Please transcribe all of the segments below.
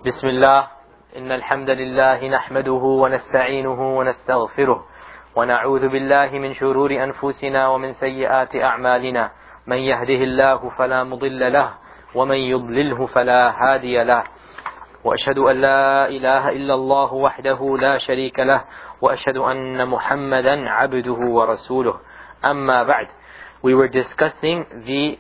بسم الله إن الحمد لله نحمده ونستعينه ونستغفره ونعوذ بالله من شرور أنفسنا ومن سيئات أعمالنا من يهده الله فلا مضل له ومن يضلله فلا هادي له وأشهد أن لا إله إلا الله وحده لا شريك له وأشهد أن محمدا عبده ورسوله أما بعد. We were discussing the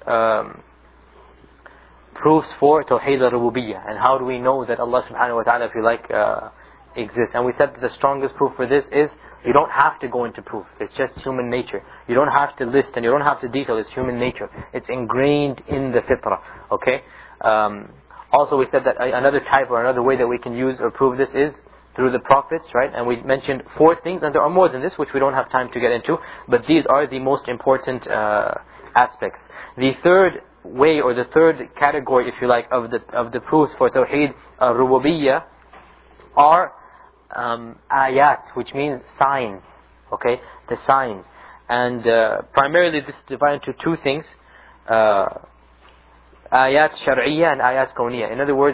proofs for Tawheed al-Rububiyyah and how do we know that Allah subhanahu wa ta'ala, if you like, exists. And we said that the strongest proof for this is you don't have to go into proof. It's just human nature. You don't have to list and you don't have to detail. It's human nature. It's ingrained in the fitrah. Okay? Also we said that another type or another way that we can use or prove this is through the prophets, right? And we mentioned 4 things, and there are more than this which we don't have time to get into, but these are the most important aspects. The third way, or the third category, if you like, of the proofs for Tawheed al-Rububiyyah are ayat, which means signs. Okay, the signs. And primarily this is divided into 2 things: ayat shar'iyya and ayat kawniyya. In other words,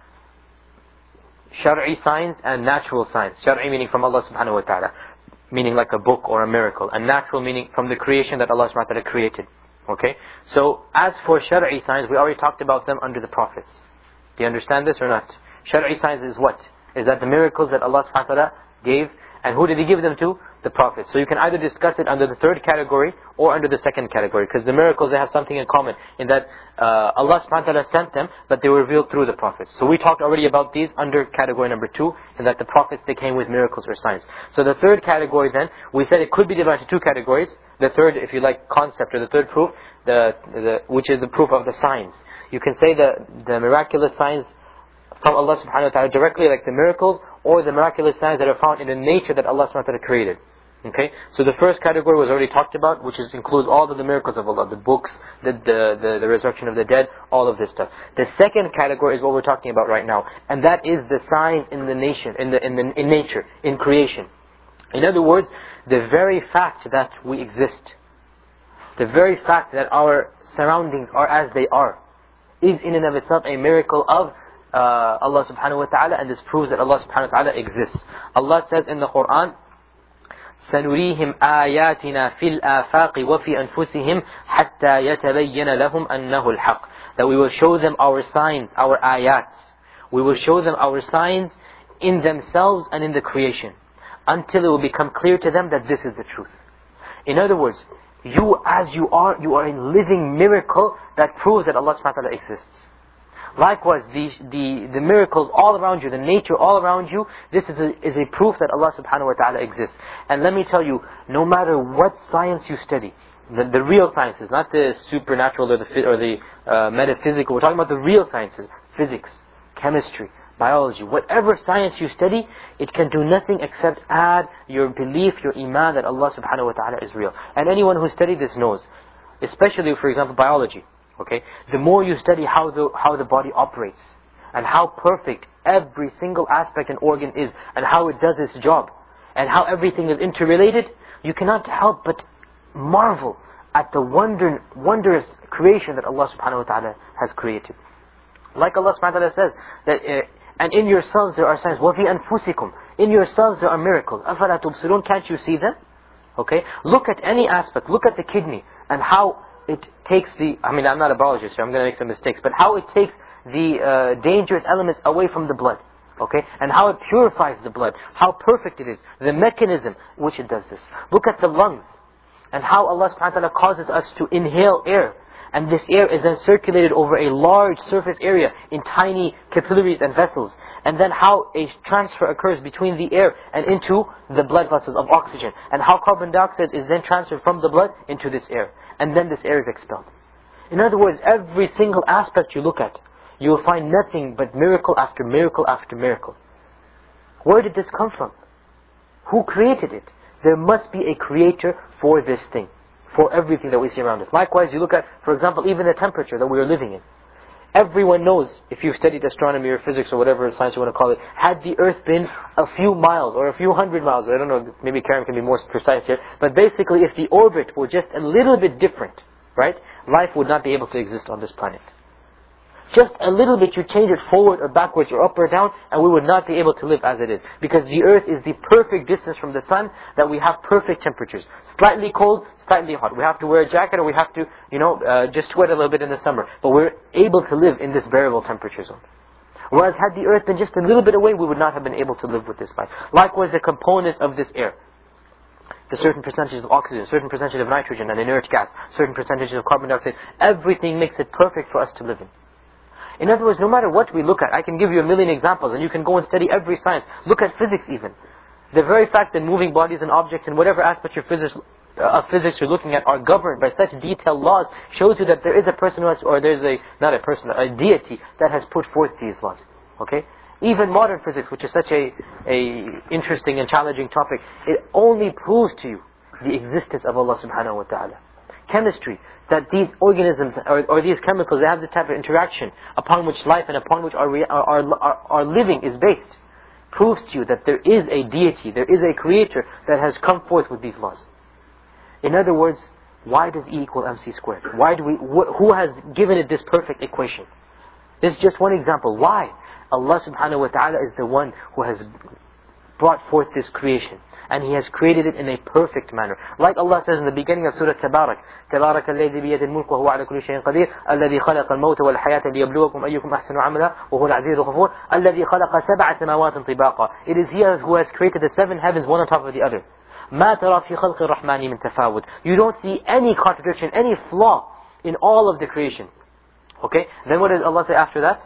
shar'i signs and natural signs. Shar'i meaning from Allah subhanahu wa ta'ala, meaning like a book or a miracle, and natural meaning from the creation that Allah subhanahu wa ta'ala created. Okay, so as for shar'i signs, we already talked about them under the prophets. Do you understand this or not? Shar'i signs is what? Is that the miracles that Allah subhanahu wa ta'ala gave, and who did He give them to? The prophets. So you can either discuss it under the third category or under the second category, because the miracles, they have something in common in that Allah subhanahu wa ta'ala sent them, but they were revealed through the prophets. So we talked already about these under category number 2, in that the prophets, they came with miracles or signs. So the third category then, we said it could be divided into 2 categories. The third, if you like, concept, or the third proof, which is the proof of the signs. You can say the miraculous signs from Allah subhanahu wa ta'ala directly, like the miracles, or the miraculous signs that are found in the nature that Allah subhanahu wa ta'ala created. Okay, so the first category was already talked about, which includes all of the miracles of Allah, the books, the resurrection of the dead, all of this stuff. The second category is what we're talking about right now, and that is the signs in the nation, in nature, in creation. In other words, the very fact that we exist, the very fact that our surroundings are as they are, is in and of itself a miracle of Allah subhanahu wa ta'ala, and this proves that Allah subhanahu wa ta'ala exists. Allah says in the Quran, سنريهم آياتنا في الآفاق وفي أنفسهم حتى يتبين لهم أنه الحق. That we will show them our signs, our ayats. We will show them our signs in themselves and in the creation, until it will become clear to them that this is the truth. In other words, you as you are a living miracle that proves that Allah subhanahu wa ta'ala exists. Likewise, the miracles all around you, the nature all around you, this is a proof that Allah subhanahu wa ta'ala exists. And let me tell you, no matter what science you study, the real sciences, not the supernatural or the metaphysical, we're talking about the real sciences, physics, chemistry, biology, whatever science you study, it can do nothing except add your belief, your iman that Allah subhanahu wa ta'ala is real. And anyone who studied this knows, especially for example biology. Okay, the more you study how the body operates, and how perfect every single aspect and organ is, and how it does its job, and how everything is interrelated, you cannot help but marvel at the wondrous creation that Allah subhanahu wa ta'ala has created. Like Allah subhanahu wa ta'ala says, that, and in yourselves there are signs, وَفِي أَنفُسِكُمْ, in yourselves there are miracles, أَفَلَا تُبْصِرُونَ, can't you see them? Okay, look at any aspect, look at the kidney, and how it takes I'm not a biologist, so I'm going to make some mistakes, but how it takes the dangerous elements away from the blood, okay, and how it purifies the blood, how perfect it is, the mechanism which it does this. Look at the lungs, and how Allah subhanahu wa ta'ala causes us to inhale air, and this air is then circulated over a large surface area in tiny capillaries and vessels, and then how a transfer occurs between the air and into the blood vessels of oxygen, and how carbon dioxide is then transferred from the blood into this air, and then this air is expelled. In other words, every single aspect you look at, you will find nothing but miracle after miracle after miracle. Where did this come from? Who created it? There must be a creator for this thing, for everything that we see around us. Likewise, you look at, for example, even the temperature that we are living in. Everyone knows, if you've studied astronomy or physics or whatever science you want to call it, had the earth been a few miles or a few hundred miles, I don't know, maybe Karen can be more precise here, but basically if the orbit were just a little bit different, right, life would not be able to exist on this planet. Just a little bit, you change it forward or backwards or up or down, and we would not be able to live as it is. Because the earth is the perfect distance from the sun, that we have perfect temperatures. Slightly cold, slightly hot. We have to wear a jacket, or we have to, just sweat a little bit in the summer. But we're able to live in this bearable temperature zone. Whereas had the earth been just a little bit away, we would not have been able to live with this life. Likewise, the components of this air. The certain percentages of oxygen, certain percentage of nitrogen and inert gas, certain percentages of carbon dioxide, everything makes it perfect for us to live in. In other words, no matter what we look at, I can give you a million examples, and you can go and study every science. Look at physics even. The very fact that moving bodies and objects in whatever aspect of physics you're looking at are governed by such detailed laws shows you that there is a person who has, or there's not a person, a deity that has put forth these laws. Okay? Even modern physics, which is such a interesting and challenging topic, it only proves to you the existence of Allah subhanahu wa ta'ala. Chemistry, that these organisms or these chemicals, they have this type of interaction upon which life and upon which our living is based, proves to you that there is a deity, there is a creator that has come forth with these laws. In other words, why does E equal mc squared? Who has given it this perfect equation? This is just one example. Why? Allah subhanahu wa ta'ala is the one who has brought forth this creation. And He has created it in a perfect manner. Like Allah says in the beginning of Surah Tabarak, تبارك الذي بيده الملك وهو على كل شيء قدير الذي خلق الموت والحياة ليبلوكم أيكم أحسن عملا وهو العزيز الغفور الذي خلق سبع سماوات طباقا. It is He who has created the seven heavens one on top of the other. ما ترى في خلق الرحمن من تفاوت. You don't see any contradiction, any flaw in all of the creation. Okay? Then what does Allah say after that?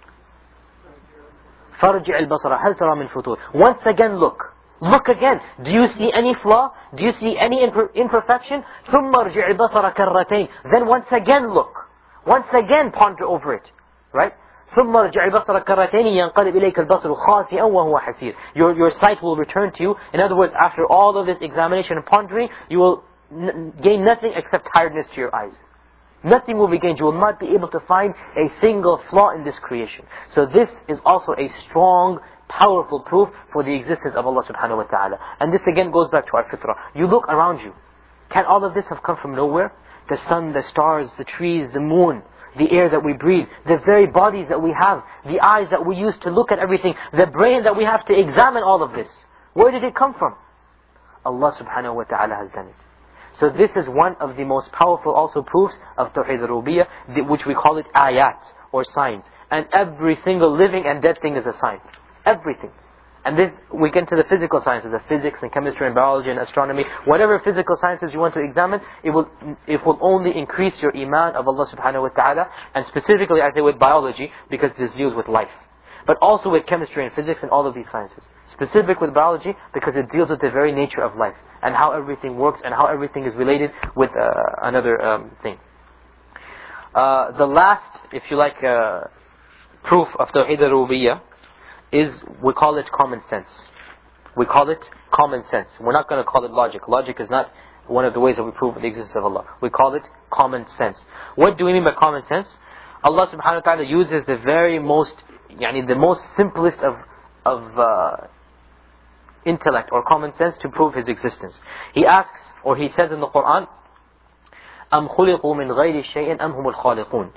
فارجع البصر هل ترى من فطور. Once again look. Look again. Do you see any flaw? Do you see any imperfection? ثم ارجع البصر كرتين. Then once again look. Once again ponder over it. Right? ثم ارجع البصر كرتين ينقلب إليك البصر خاسئا وهو حسير. Your sight will return to you. In other words, after all of this examination and pondering, you will gain nothing except tiredness to your eyes. Nothing will be gained. You will not be able to find a single flaw in this creation. So this is also a strong, powerful proof for the existence of Allah subhanahu wa ta'ala. And this again goes back to our fitrah. You look around you. Can all of this have come from nowhere? The sun, the stars, the trees, the moon, the air that we breathe, the very bodies that we have, the eyes that we use to look at everything, the brain that we have to examine all of this. Where did it come from? Allah subhanahu wa ta'ala has done it. So this is one of the most powerful also proofs of Tawheed al-Rububiyyah, which we call it ayat, or signs. And every single living and dead thing is a sign. Everything. And this, we get into the physical sciences of physics and chemistry and biology and astronomy. Whatever physical sciences you want to examine, it will only increase your iman of Allah subhanahu wa ta'ala. And specifically I say with biology, because this deals with life. But also with chemistry and physics and all of these sciences. Specific with biology, because it deals with the very nature of life. And how everything works and how everything is related with another thing. The last, if you like, proof of Tawheed al-Rububiyyah is, we call it common sense. We call it common sense. We're not going to call it logic. Logic is not one of the ways that we prove the existence of Allah. We call it common sense. What do we mean by common sense? Allah subhanahu wa ta'ala uses the very most, the most simplest of intellect or common sense to prove His existence. He asks, or He says in the Quran, أَمْ خُلِقُوا مِنْ غَيْرِ شَيْءٍ أَمْ هُمُ الْخَالِقُونَ.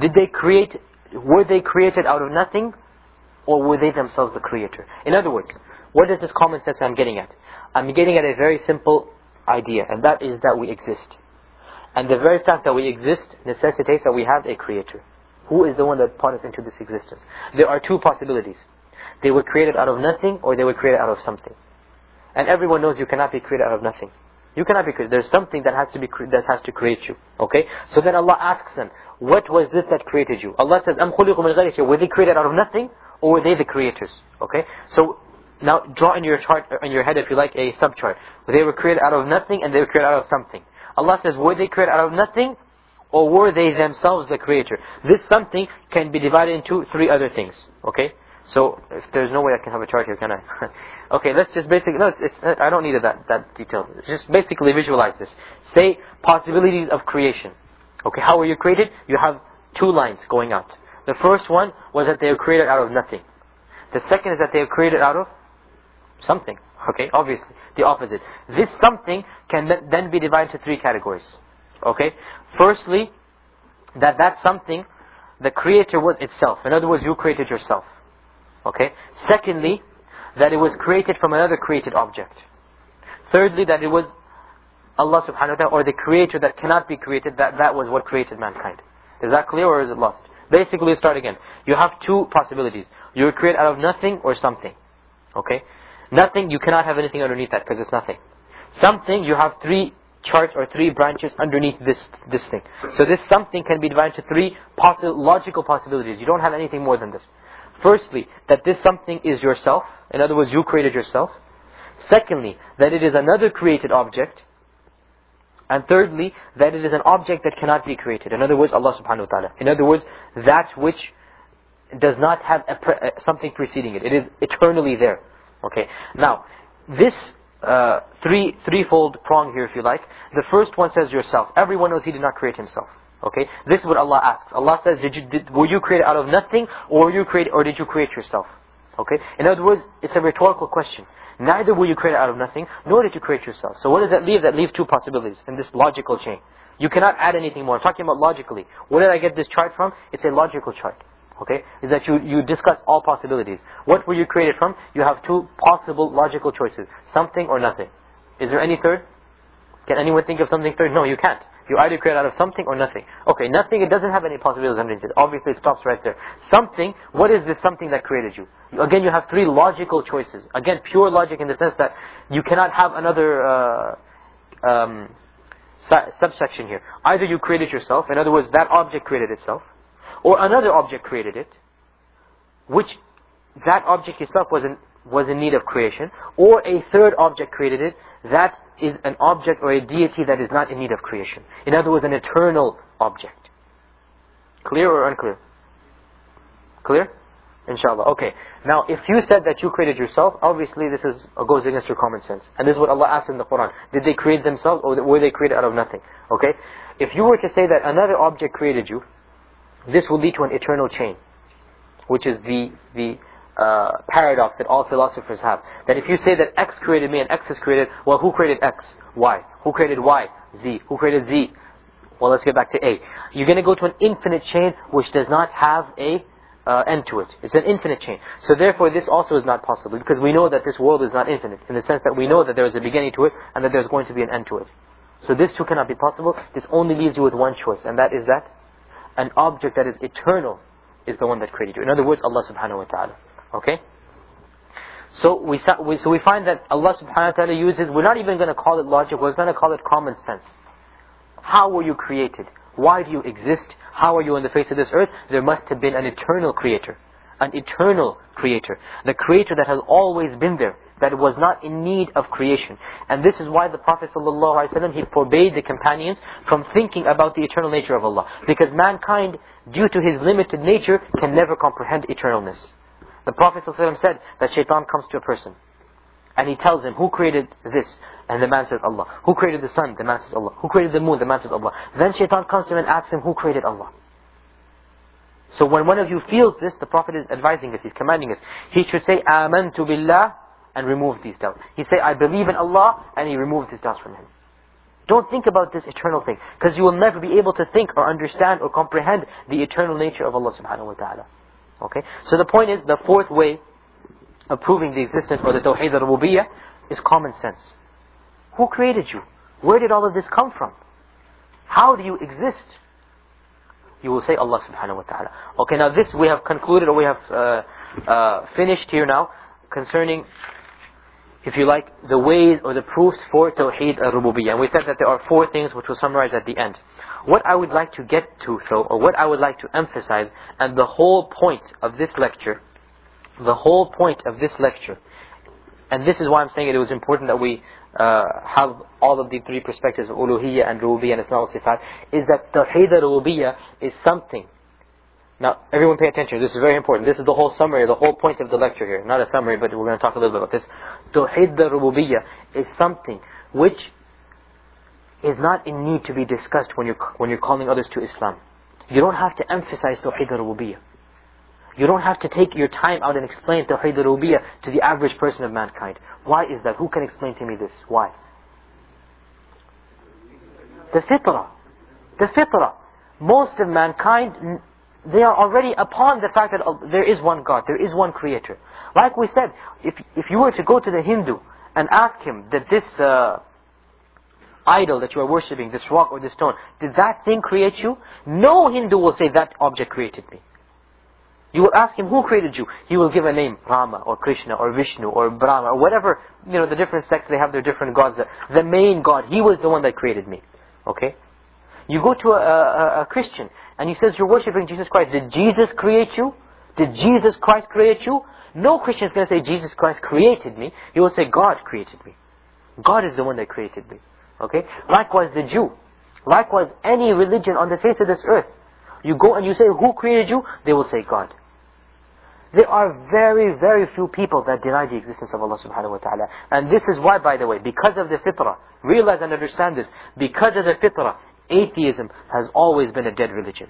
Were they created out of nothing, or were they themselves the creator? In other words, what is this common sense I'm getting at? I'm getting at a very simple idea, and that is that we exist. And the very fact that we exist necessitates that we have a creator. Who is the one that brought us into this existence? There are two possibilities. They were created out of nothing, or they were created out of something. And everyone knows you cannot be created out of nothing. You cannot be created. There's something that has to create you. Okay? So then Allah asks them, what was this that created you? Allah says, أَمْ خُلِقُوا مِنْ غَيْرِ شَيْءٍ. Were they created out of nothing, or were they the creators? Okay? So now draw in your chart, in your head if you like, a subchart. They were created out of nothing, and they were created out of something. Allah says, were they created out of nothing, or were they themselves the creator? This something can be divided into three other things. Okay? So, if there's no way I can have a chart here, can I? Okay, let's just basically, I don't need that detail. Just basically visualize this. Say, possibilities of creation. Okay, how were you created? You have two lines going out. The first one was that they were created out of nothing. The second is that they were created out of something. Okay, obviously, the opposite. This something can then be divided into three categories. Okay, firstly, that something the creator was itself. In other words, you created yourself. Okay? Secondly, that it was created from another created object. Thirdly, that it was Allah subhanahu wa ta'ala, or the creator that cannot be created, that was what created mankind. Is that clear or is it lost? Basically, let's start again. You have two possibilities. You were created out of nothing or something. Okay? Nothing, you cannot have anything underneath that because it's nothing. Something, you have three charts or three branches underneath this thing. So this something can be divided into three logical possibilities. You don't have anything more than this. Firstly, that this something is yourself. In other words, you created yourself. Secondly, that it is another created object. And thirdly, that it is an object that cannot be created. In other words, Allah subhanahu wa ta'ala. In other words, that which does not have something preceding it. It is eternally there. Okay. Now, this threefold prong here, if you like. The first one says yourself. Everyone knows he did not create himself. Okay. This is what Allah asks. Allah says, were you created out of nothing, or did you create yourself? Okay. In other words, it's a rhetorical question. Neither were you created out of nothing, nor did you create yourself. So what does that leave? That leaves two possibilities in this logical chain. You cannot add anything more. I'm talking about logically. Where did I get this chart from? It's a logical chart. Okay? Is that you discuss all possibilities. What were you created from? You have two possible logical choices. Something or nothing. Is there any third? Can anyone think of something third? No, you can't. You either create out of something or nothing. Okay, nothing, it doesn't have any possibilities underneath it. Obviously it stops right there. Something, what is this something that created you? Again, you have three logical choices. Again, pure logic in the sense that you cannot have another subsection here. Either you created yourself, in other words, that object created itself, or another object created it, which that object itself was in need of creation, or a third object created it, that is an object or a deity that is not in need of creation. In other words, an eternal object. Clear or unclear? Clear? Inshallah. Okay. Now, if you said that you created yourself, obviously this goes against your common sense. And this is what Allah asks in the Quran. Did they create themselves, or were they created out of nothing? Okay? If you were to say that another object created you, this will lead to an eternal chain, which is the paradox that all philosophers have. That if you say that X created me and X is created, well, who created X? Y. Who created Y? Z. Who created Z? Well, let's get back to A. You're going to go to an infinite chain which does not have a end to it. It's an infinite chain. So therefore this also is not possible, because we know that this world is not infinite, in the sense that we know that there is a beginning to it and that there's going to be an end to it. So this too cannot be possible. This only leaves you with one choice, and that is that an object that is eternal is the one that created you. In other words, Allah subhanahu wa ta'ala. Okay? So we find that Allah subhanahu wa ta'ala uses, we're not even going to call it logic, we're going to call it common sense. How were you created? Why do you exist? How are you on the face of this earth? There must have been an eternal creator. An eternal creator. The creator that has always been there. That was not in need of creation. And this is why the Prophet ﷺ, he forbade the companions from thinking about the eternal nature of Allah. Because mankind, due to his limited nature, can never comprehend eternalness. The Prophet ﷺ said that shaitan comes to a person and he tells him, who created this? And the man says, Allah. Who created the sun? The man says, Allah. Who created the moon? The man says, Allah. Then shaitan comes to him and asks him, who created Allah? So when one of you feels this, the Prophet is advising us, he's commanding us. He should say, Amantu billah, and remove these doubts. He say, I believe in Allah, and he removes his doubts from him. Don't think about this eternal thing, because you will never be able to think or understand or comprehend the eternal nature of Allah subhanahu wa ta'ala. Okay? So the point is, the fourth way of proving the existence or the Tawheed al-Rububiyyah is common sense. Who created you? Where did all of this come from? How do you exist? You will say Allah subhanahu wa ta'ala. Okay, now this we have concluded, or we have finished here now, concerning, if you like, the ways or the proofs for Tawheed al-Rububiyyah. And we said that there are four things which we'll summarize at the end. What I would like to get to though, or what I would like to emphasize, and the whole point of this lecture, and this is why I'm saying it was important that we have all of the three perspectives of uluhiyyah and rububiyyah and asma wa sifat, is that Tawheed al-Rububiyyah is something. Now, everyone pay attention, this is very important. This is the whole summary, the whole point of the lecture here. Not a summary, but we're going to talk a little bit about this. Tawheed al-Rububiyyah is something which is not in need to be discussed when you're calling others to Islam. You don't have to emphasize Tawheed al-Rububiyyah. You don't have to take your time out and explain Tawheed al-Rububiyyah to the average person of mankind. Why is that? Who can explain to me this? Why? The fitrah. The fitrah. Most of mankind they are already upon the fact that there is one God, there is one Creator. Like we said, if you were to go to the Hindu and ask him that this idol that you are worshipping, this rock or this stone, did that thing create you? No Hindu will say that object created me. You will ask him, who created you? He will give a name, Rama or Krishna or Vishnu or Brahma or whatever, the different sects, they have their different gods. The main God, He was the one that created me. Okay? You go to a Christian and he says, you're worshipping Jesus Christ. Did Jesus create you? Did Jesus Christ create you? No Christian is going to say, Jesus Christ created me. He will say, God created me. God is the one that created me. Okay? Likewise the Jew. Likewise any religion on the face of this earth. You go and you say, who created you? They will say, God. There are very, very few people that deny the existence of Allah subhanahu wa ta'ala. And this is why, by the way, because of the fitrah, realize and understand this, because of the fitrah, atheism has always been a dead religion.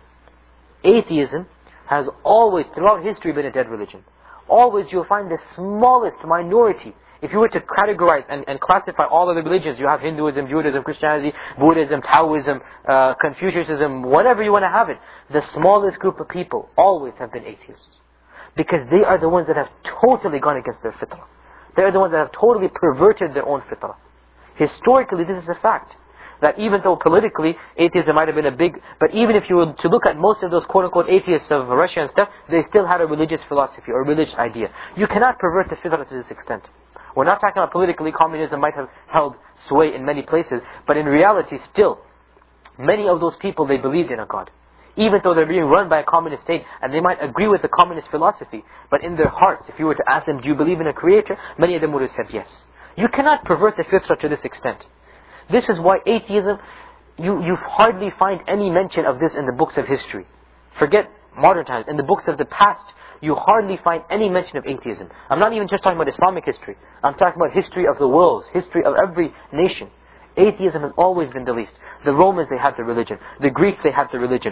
Atheism has always, throughout history, been a dead religion. Always you'll find the smallest minority. If you were to categorize and classify all of the religions, you have Hinduism, Judaism, Christianity, Buddhism, Taoism, Confucianism, whatever you want to have it. The smallest group of people always have been atheists. Because they are the ones that have totally gone against their fitrah. They are the ones that have totally perverted their own fitrah. Historically, this is a fact. That even though politically, atheism might have been a big... But even if you were to look at most of those quote-unquote atheists of Russia and stuff, they still had a religious philosophy or a religious idea. You cannot pervert the fitrah to this extent. We're not talking about politically, communism might have held sway in many places, but in reality still, many of those people, they believed in a God. Even though they're being run by a communist state, and they might agree with the communist philosophy, but in their hearts, if you were to ask them, do you believe in a creator? Many of them would have said yes. You cannot pervert the fitrah to this extent. This is why atheism, you hardly find any mention of this in the books of history. Forget modern times. In the books of the past, you hardly find any mention of atheism. I'm not even just talking about Islamic history. I'm talking about history of the world, history of every nation. Atheism has always been the least. The Romans, they had their religion. The Greeks, they had their religion.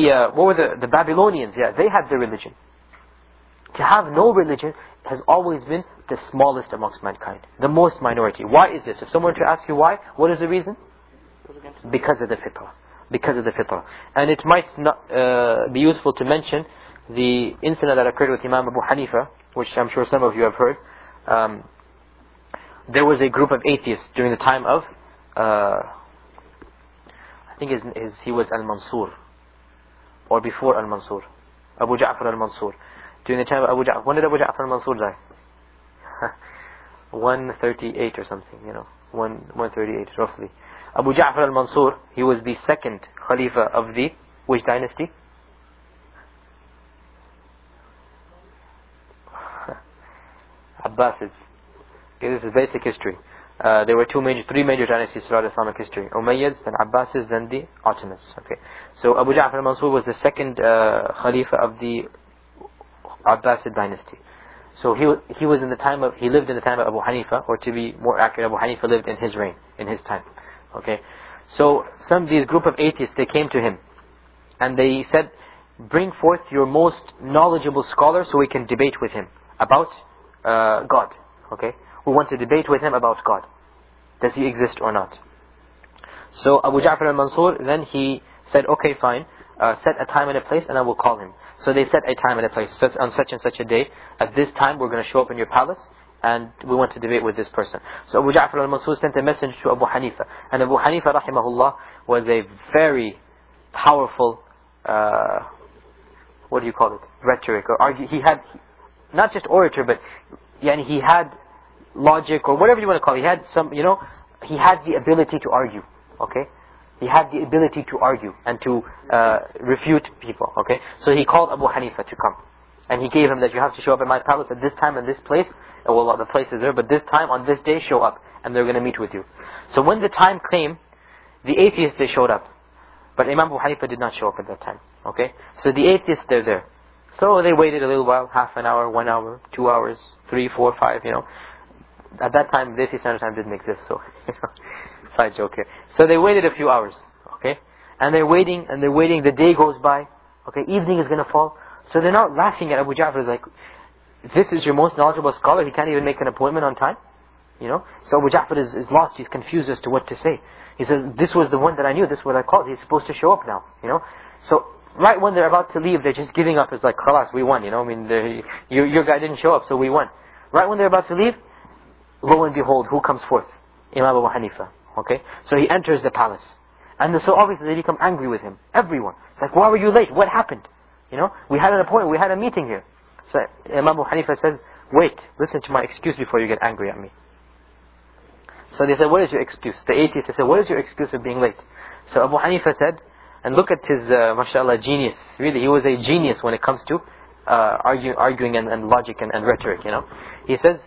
The Babylonians, they had their religion. To have no religion has always been the smallest amongst mankind. The most minority. Why is this? If someone were to ask you why, what is the reason? Because of the fitrah. Because of the fitrah. And it might not be useful to mention the incident that occurred with Imam Abu Hanifa, which I'm sure some of you have heard. There was a group of atheists during the time of I think he was Al-Mansur, or before Al-Mansur, Abu Ja'far Al-Mansur. During the time of Abu Ja'far, when did Abu Ja'far Al-Mansur die? 138 or something, 138 roughly. Abu Ja'far Al-Mansur, he was the second Khalifa of the, which dynasty? Abbasids. Okay, this is basic history. There were three major dynasties throughout Islamic history. Umayyads, then Abbasids, then the Ottomans. Okay, so Abu Ja'far al-Mansur was the second Khalifa of the Abbasid dynasty. So he lived in the time of Abu Hanifa, or to be more accurate, Abu Hanifa lived in his reign, in his time. Okay, so these group of atheists, they came to him, and they said, bring forth your most knowledgeable scholar so we can debate with him about God. Okay, we want to debate with him about God. Does he exist or not? So Abu Ja'far al-Mansur, then he said, okay, fine, set a time and a place and I will call him. So they set a time and a place. So on such and such a day, at this time we're going to show up in your palace and we want to debate with this person. So Abu Ja'far al-Mansur sent a message to Abu Hanifa. And Abu Hanifa rahimahullah was a very powerful, what do you call it? Rhetoric or argue. He had, not just orator, but he had logic or whatever you want to call it. He had some, he had the ability to argue. Okay? He had the ability to argue and to refute people. Okay? So he called Abu Hanifa to come. And he gave him that you have to show up at my palace at this time and this place. Well, the place is there, but this time, on this day, show up. And they're going to meet with you. So when the time came, the atheists, they showed up. But Imam Abu Hanifa did not show up at that time. Okay? So the atheists, they're there. So they waited a little while, half an hour, 1 hour, 2 hours, 3, 4, 5, At that time, Desi Standard Time didn't exist, so, side joke here. So they waited a few hours, okay? And they're waiting, the day goes by, okay? Evening is going to fall. So they're not laughing at Abu Ja'far, like, this is your most knowledgeable scholar, he can't even make an appointment on time, So Abu Ja'far is lost, he's confused as to what to say. He says, this was the one that I knew, this is what I called, he's supposed to show up now, So right when they're about to leave, they're just giving up. It's like, khalas, we won, I mean, your guy didn't show up, so we won. Right when they're about to leave, lo and behold, who comes forth? Imam Abu Hanifa. Okay? So he enters the palace. And so obviously they become angry with him. Everyone. It's like, why were you late? What happened? We had an appointment, we had a meeting here. So Imam Abu Hanifa says, wait, listen to my excuse before you get angry at me. So they said, what is your excuse? The atheist said, what is your excuse of being late? So Abu Hanifa said, and look at his, mashallah, genius. Really, he was a genius when it comes to arguing and logic and rhetoric, He says,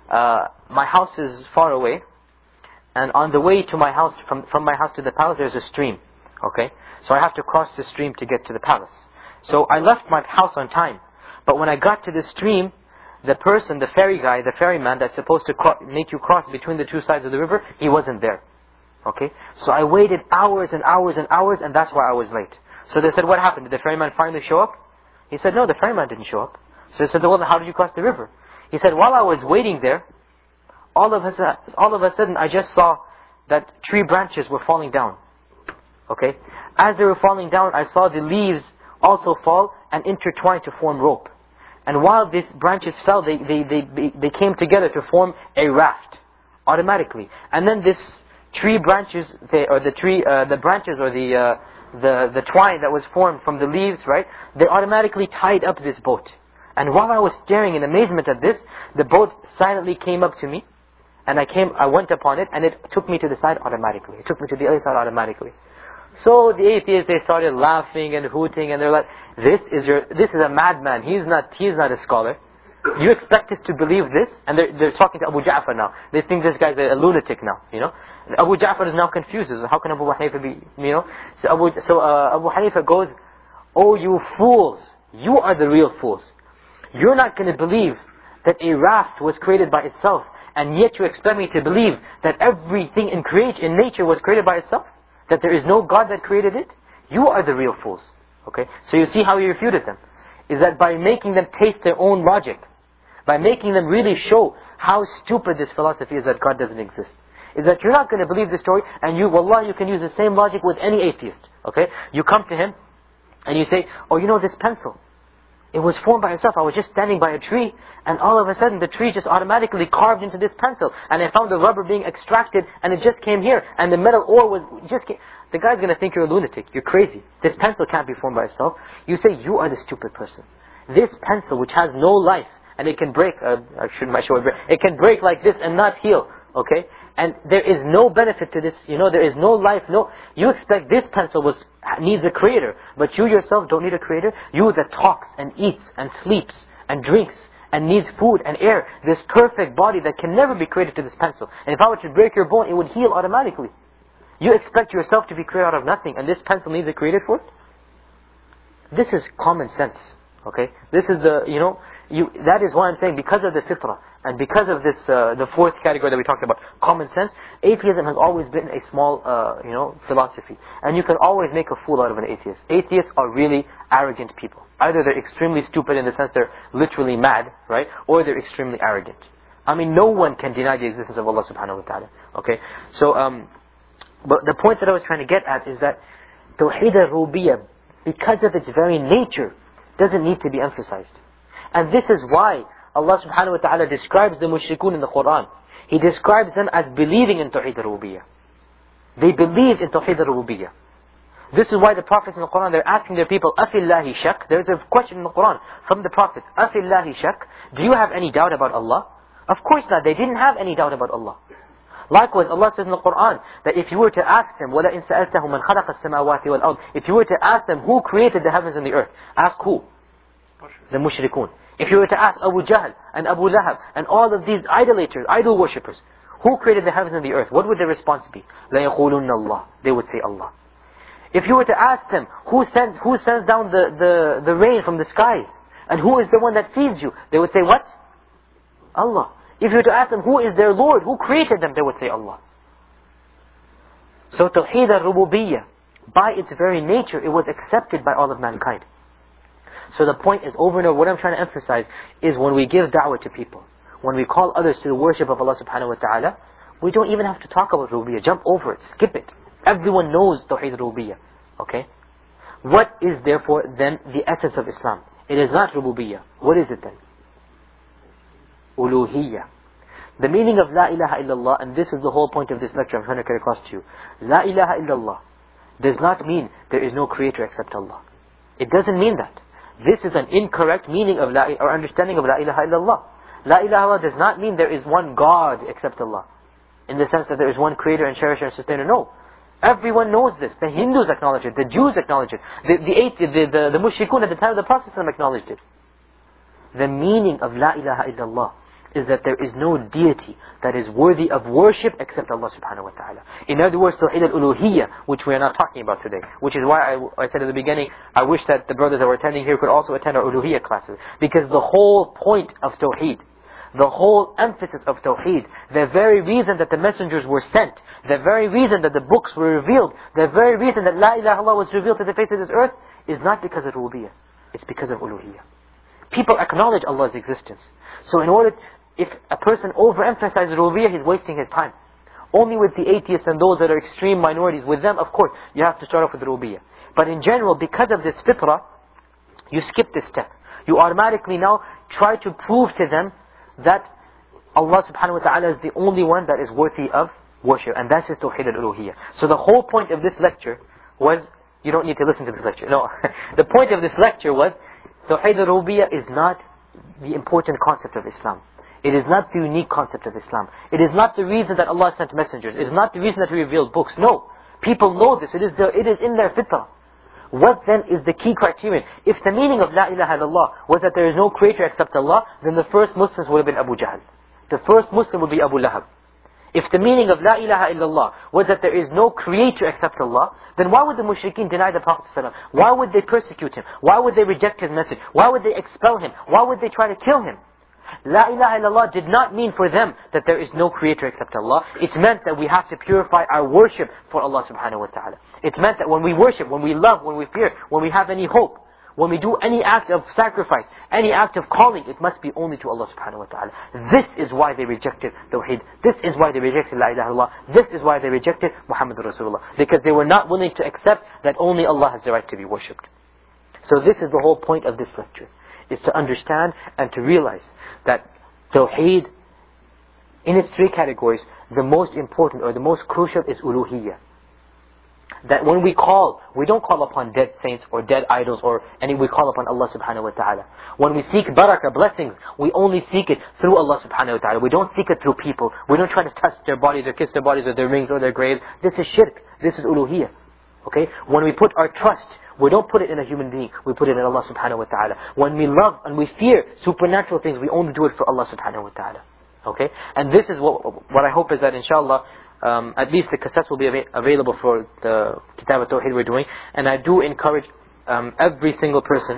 my house is far away, and on the way to my house, from my house to the palace, there's a stream. Okay? So I have to cross the stream to get to the palace. So I left my house on time. But when I got to the stream, the person, the ferry guy, the ferryman that's supposed to make you cross between the two sides of the river, he wasn't there. Okay? So I waited hours and hours and hours, and that's why I was late. So they said, what happened? Did the ferryman finally show up? He said, no, the ferryman didn't show up. So they said, well, how did you cross the river? He said, while I was waiting there, all of a sudden I just saw that tree branches were falling down. Okay? As they were falling down, I saw the leaves also fall and intertwine to form rope. And while these branches fell, they came together to form a raft automatically. And then this tree branches, the branches or the twine that was formed from the leaves, right? They automatically tied up this boat. And while I was staring in amazement at this, the boat silently came up to me, and I went upon it, and it took me to the side automatically. It took me to the other side automatically. So the atheists, they started laughing and hooting, and they're like, this is a madman. He's not a scholar. You expect us to believe this? And they're talking to Abu Ja'far now. They think this guy's a lunatic now, Abu Ja'far is now confused. How can Abu Hanifa be, So Abu Hanifa goes, oh, you fools, you are the real fools. You're not going to believe that a raft was created by itself, and yet you expect me to believe that everything in nature was created by itself? That there is no God that created it? You are the real fools. Okay? So you see how he refuted them. Is that by making them taste their own logic, by making them really show how stupid this philosophy is that God doesn't exist. Is that you're not going to believe this story, and wallah, you can use the same logic with any atheist. Okay? You come to him, and you say, oh, this pencil, it was formed by itself. I was just standing by a tree, and all of a sudden the tree just automatically carved into this pencil, and I found the rubber being extracted, and it just came here, and the metal ore the guy's going to think you're a lunatic, you're crazy. This pencil can't be formed by itself. You say, you are the stupid person. This pencil, which has no life, and it can break, it can break like this and not heal, okay? And there is no benefit to this, there is no life, you expect this pencil needs a creator, but you yourself don't need a creator. You that talks and eats and sleeps and drinks and needs food and air, this perfect body that can never be created to this pencil. And if I were to break your bone, it would heal automatically. You expect yourself to be created out of nothing, and this pencil needs a creator for it? This is common sense, okay? This is that is why I'm saying, because of the fitrah, and because of this, the fourth category that we talked about, common sense, atheism has always been a small, philosophy. And you can always make a fool out of an atheist. Atheists are really arrogant people. Either they're extremely stupid in the sense they're literally mad, right? Or they're extremely arrogant. I mean, no one can deny the existence of Allah subhanahu wa ta'ala. Okay? So, but the point that I was trying to get at is that Tawheed al-Rububiyyah, because of its very nature, doesn't need to be emphasized. And this is why Allah subhanahu wa ta'ala describes the mushrikun in the Quran. He describes them as believing in Tawheed al-Rububiyyah. They believe in Tawheed al-Rububiyyah. This is why the prophets in the Quran, they're asking their people, Afillahi shak? There's a question in the Quran from the prophets, Afillahi shak? Do you have any doubt about Allah? Of course not. They didn't have any doubt about Allah. Likewise, Allah says in the Quran that if you were to ask them, وَلَئِنْ سَأَلْتَهُمْ مَنْ خَلَقَ السَّمَاوَاتِ وَالْأَرْضِ, if you were to ask them who created the heavens and the earth, ask who? The mushrikun. If you were to ask Abu Jahl and Abu Lahab and all of these idolaters, idol worshippers, who created the heavens and the earth, what would their response be? لَيَقُولُنَّ اللَّهِ. They would say Allah. If you were to ask them, who sends down the rain from the skies, and who is the one that feeds you, they would say what? Allah. If you were to ask them, who is their Lord, who created them, they would say Allah. So Tawheed al-Rububiyyah, by its very nature, it was accepted by all of mankind. So the point is, over and over, what I'm trying to emphasize is when we give da'wah to people, when we call others to the worship of Allah subhanahu wa ta'ala, we don't even have to talk about rububiyyah. Jump over it, skip it. Everyone knows Tawheed al-Rububiyyah. Okay? What is therefore then the essence of Islam? It is not rububiyyah. What is it then? Uluhiyyah. The meaning of La ilaha illallah, and this is the whole point of this lecture I'm trying to get across to you. La ilaha illallah does not mean there is no creator except Allah. It doesn't mean that. This is an incorrect meaning of or understanding of La ilaha illallah. La ilaha illallah does not mean there is one God except Allah, in the sense that there is one creator and cherisher and sustainer. No. Everyone knows this. The Hindus acknowledge it. The Jews acknowledge it. The mushrikun at the time of the Prophet acknowledged it. The meaning of La ilaha illallah is that there is no deity that is worthy of worship except Allah subhanahu wa ta'ala. In other words, Tawheed al-Uluhiyyah, which we are not talking about today. Which is why I said at the beginning, I wish that the brothers that were attending here could also attend our Uluhiyyah classes. Because the whole point of Tawheed, the whole emphasis of Tawheed, the very reason that the messengers were sent, the very reason that the books were revealed, the very reason that La ilaha illallah was revealed to the face of this earth, is not because of Rububiyyah. It's because of Uluhiyyah. People acknowledge Allah's existence. So if a person overemphasizes Rububiyyah, he's wasting his time. Only with the atheists and those that are extreme minorities, with them, of course, you have to start off with Rububiyyah. But in general, because of this fitrah, you skip this step. You automatically now try to prove to them that Allah subhanahu wa ta'ala is the only one that is worthy of worship. And that's his Tawheed al-Uluhiyyah. So the whole point of this lecture was, you don't need to listen to this lecture. No, the point of this lecture was, Tawheed al-Rububiyyah is not the important concept of Islam. It is not the unique concept of Islam. It is not the reason that Allah sent messengers. It is not the reason that He revealed books. No. People know this. It is in their fitrah. What then is the key criterion? If the meaning of La ilaha illallah was that there is no creator except Allah, then the first Muslims would have been Abu Jahl. The first Muslim would be Abu Lahab. If the meaning of La ilaha illallah was that there is no creator except Allah, then why would the mushrikeen deny the Prophet ﷺ? Why would they persecute him? Why would they reject his message? Why would they expel him? Why would they try to kill him? La ilaha illallah did not mean for them that there is no creator except Allah. It meant that we have to purify our worship for Allah subhanahu wa ta'ala. It meant that when we worship, when we love, when we fear, when we have any hope, when we do any act of sacrifice, any act of calling, it must be only to Allah subhanahu wa ta'ala. This is why they rejected Tawheed. This is why they rejected La ilaha illallah. This is why they rejected Muhammadur Rasulullah. Because they were not willing to accept that only Allah has the right to be worshipped. So this is the whole point of this lecture, is to understand and to realize that Tawheed, in its three categories, the most important or the most crucial is Uluhiyyah. That when we don't call upon dead saints or dead idols we call upon Allah subhanahu wa ta'ala. When we seek barakah, blessings, we only seek it through Allah subhanahu wa ta'ala. We don't seek it through people. We don't try to touch their bodies or kiss their bodies or their rings or their graves. This is shirk. This is Uluhiyyah. Okay? When we put our trust, we don't put it in a human being, we put it in Allah subhanahu wa ta'ala. When we love and we fear supernatural things, we only do it for Allah subhanahu wa ta'ala. Okay? And this is what I hope is that inshallah, at least the cassettes will be available for the Kitab al-Tawheed we're doing. And I do encourage every single person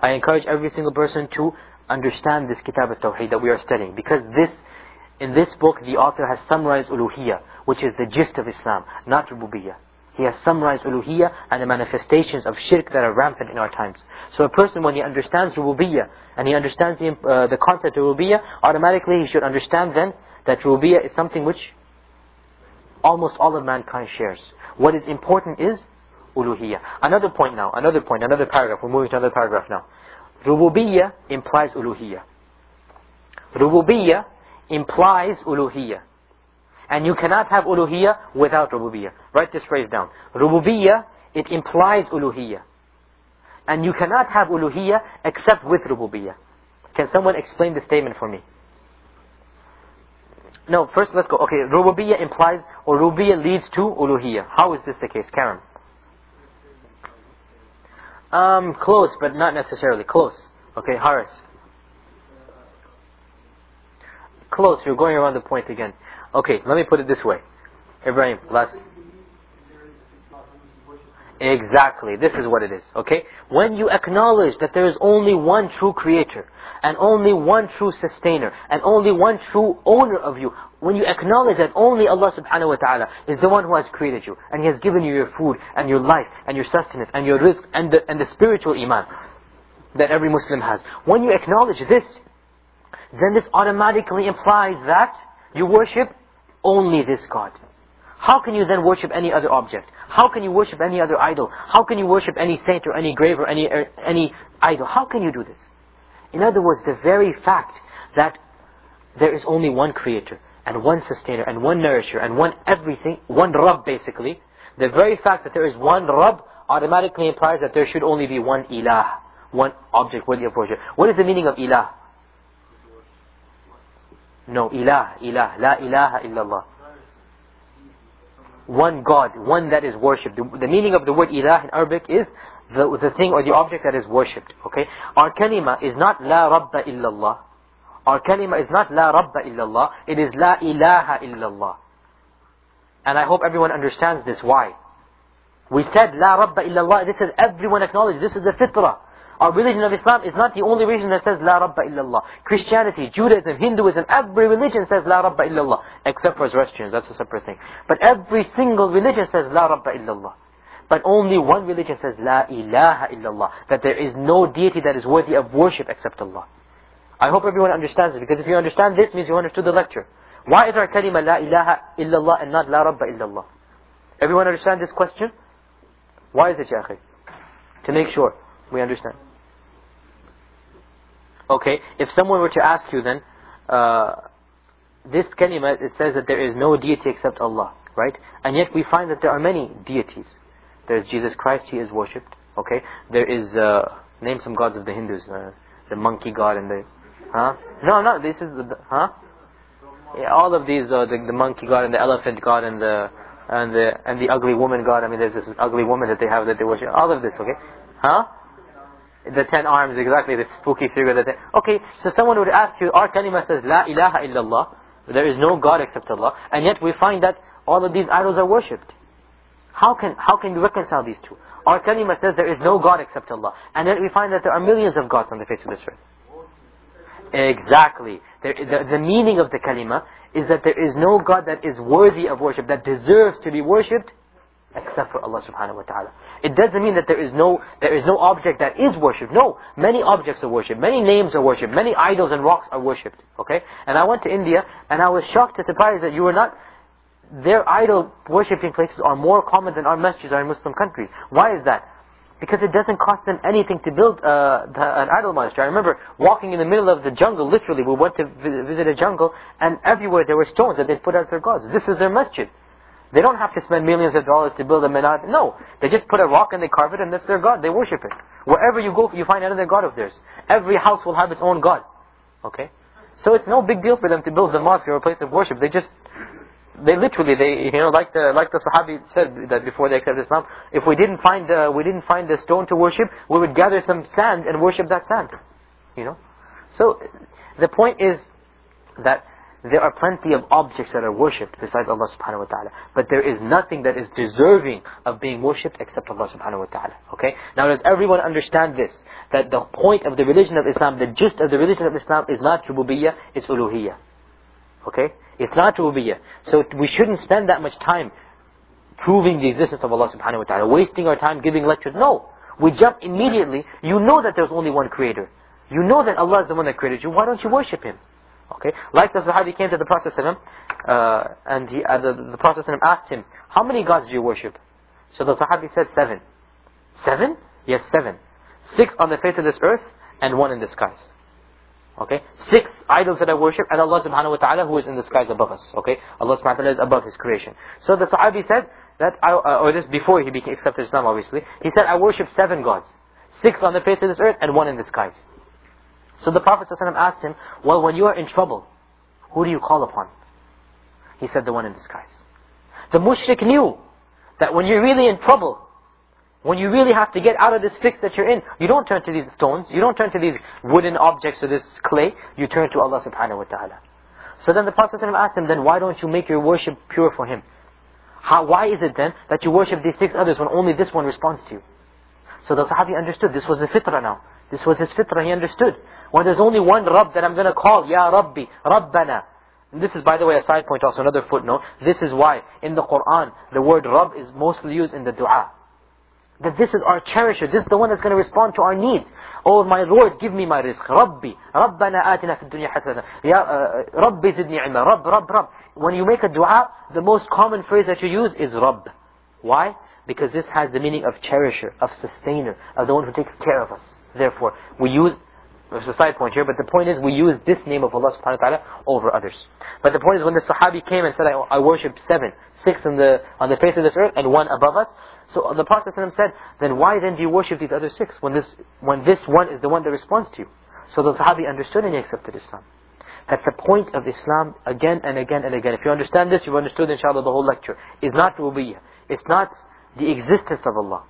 to understand this Kitab al-Tawheed that we are studying. Because in this book, the author has summarized Uluhiyyah, which is the gist of Islam, not Rububiyyah. He has summarized Uluhiyyah and the manifestations of shirk that are rampant in our times. So a person, when he understands Rububiyyah and he understands the concept of Rububiyyah, automatically he should understand then that Rububiyyah is something which almost all of mankind shares. What is important is Uluhiyyah. Another paragraph. We're moving to another paragraph now. Rububiyyah implies Uluhiyyah. Rububiyyah implies Uluhiyyah. And you cannot have Uluhiyyah without Rububiyyah. Write this phrase down. Rububiyyah, it implies Uluhiyyah. And you cannot have Uluhiyyah except with Rububiyyah. Can someone explain the statement for me? No, first let's go. Okay, Rububiyyah implies, or Rububiyyah leads to Uluhiyyah. How is this the case, Karen? Close, but not necessarily. Close. Okay, Haris. Close, you're going around the point again. Okay, let me put it this way. Ibrahim, last. Exactly, this is what it is, okay? When you acknowledge that there is only one true creator, and only one true sustainer, and only one true owner of you, when you acknowledge that only Allah subhanahu wa ta'ala is the one who has created you, and He has given you your food, and your life, and your sustenance, and your rizq, and the spiritual iman that every Muslim has. When you acknowledge this, then this automatically implies that you worship only this God. how can you then worship any other object? How can you worship any other idol? How can you worship any saint or any grave or any idol? How can you do this? In other words, the very fact that there is only one creator and one sustainer and one nourisher and one everything, one Rabb basically, the very fact that there is one Rabb automatically implies that there should only be one Ilah, one object worthy of worship. What is the meaning of Ilah? No, Ilah, La ilaha illallah. One God, one that is worshipped. The meaning of the word Ilah in Arabic is the thing or the object that is worshipped. Okay? Our kalima is not La Rabba illallah. Our kalima is not La Rabba illallah. It is La ilaha illallah. And I hope everyone understands this. Why? We said La Rabba illallah. This is everyone acknowledged. This is the fitrah. Our religion of Islam is not the only religion that says La Rabba illallah. Christianity, Judaism, Hinduism, every religion says La Rabba illallah. Except for Zoroastrians, that's a separate thing. But every single religion says La Rabba illallah. But only one religion says La ilaha illallah. That there is no deity that is worthy of worship except Allah. I hope everyone understands it, because if you understand this, means you understood the lecture. Why is our kalima La ilaha illallah and not La Rabba illallah? Everyone understand this question? Why is it, Ya akhi? To make sure we understand. Okay, if someone were to ask you then, this kalima, it says that there is no deity except Allah, right? And yet we find that there are many deities. There is Jesus Christ, He is worshipped. Okay, there is, name some gods of the Hindus, the monkey god and the, No, this is yeah, all of these, the monkey god and the elephant god and the ugly woman god. I mean, there's this ugly woman that they have that they worship. All of this, okay? The 10 arms, exactly, the spooky figure that okay, so someone would ask you, our kalima says La ilaha illallah, there is no God except Allah, and yet we find that all of these idols are worshipped. How can we reconcile these two? Our kalima says there is no God except Allah, and yet we find that there are millions of gods on the face of this earth. Exactly. The meaning of the kalima is that there is no God that is worthy of worship, that deserves to be worshipped, except for Allah subhanahu wa ta'ala. It doesn't mean that there is no object that is worshipped. No, many objects are worshipped, many names are worshipped, many idols and rocks are worshipped. Okay? And I went to India and I was shocked and surprised that their idol worshipping places are more common than our masjids are in Muslim countries. Why is that? Because it doesn't cost them anything to build an idol monastery. I remember walking in the middle of the jungle, literally, we went to visit a jungle, and everywhere there were stones that they put as their gods. This is their masjid. They don't have to spend millions of dollars to build a minarah. No, they just put a rock and they carve it and that's their God. They worship it. Wherever you go, you find another God of theirs. Every house will have its own God. Okay? So it's no big deal for them to build a mosque or a place of worship. They literally, like the Sahabi said that before they accepted Islam, if we didn't find a stone to worship, we would gather some sand and worship that sand. So the point is that there are plenty of objects that are worshipped besides Allah subhanahu wa ta'ala. But there is nothing that is deserving of being worshipped except Allah subhanahu wa ta'ala. Okay? Now does everyone understand this? That the point of the religion of Islam, the gist of the religion of Islam is not rububiyyah, it's uluhiyyah. Okay? It's not rububiyyah. So we shouldn't spend that much time proving the existence of Allah subhanahu wa ta'ala, wasting our time giving lectures. No! We jump immediately. You know that there's only one creator. You know that Allah is the one that created you. Why don't you worship Him? Okay, like the Sahabi came to the Prophet ﷺ, and the Prophet ﷺ asked him, how many gods do you worship? So the Sahabi said 7. 7? Yes, 7. 6 on the face of this earth, and 1 in the skies. Okay, 6 idols that I worship, and Allah subhanahu wa ta'ala who is in the skies above us. Okay, Allah subhanahu wa ta'ala is above His creation. So the Sahabi said that, or this before he accepted Islam obviously, he said, I worship 7 gods. 6 on the face of this earth, and 1 in the skies. So the Prophet ﷺ asked him, well, when you are in trouble, who do you call upon? He said, the one in the skies. The mushrik knew that when you're really in trouble, when you really have to get out of this fix that you're in, you don't turn to these stones, you don't turn to these wooden objects or this clay, you turn to Allah subhanahu wa ta'ala. So then the Prophet ﷺ asked him, then why don't you make your worship pure for Him? Why is it then that you worship these 6 others when only this one responds to you? So the Sahabi understood, this was the fitrah now. This was his fitrah, he understood. When there's only one Rabb that I'm going to call, Ya Rabbi, Rabbana. And this is, by the way, a side point, also another footnote. This is why in the Qur'an, the word Rabb is mostly used in the dua. That this is our cherisher. This is the one that's going to respond to our needs. Oh my Lord, give me my rizq. Rabbi. Rabbana atina fid dunya hasana. Ya Rabbi zidni ilma. Rabb. When you make a dua, the most common phrase that you use is Rabb. Why? Because this has the meaning of cherisher, of sustainer, of the one who takes care of us. Therefore, we use, there's a side point here, but the point is we use this name of Allah subhanahu wa ta'ala over others. But the point is when the Sahabi came and said, I worship 7, 6 on the face of this earth and 1 above us. So the Prophet said, then why then do you worship these other 6 when this one is the one that responds to you? So the Sahabi understood and he accepted Islam. That's the point of Islam again and again and again. If you understand this, you've understood inshallah the whole lecture. It's not rububiyyah. It's not the existence of Allah.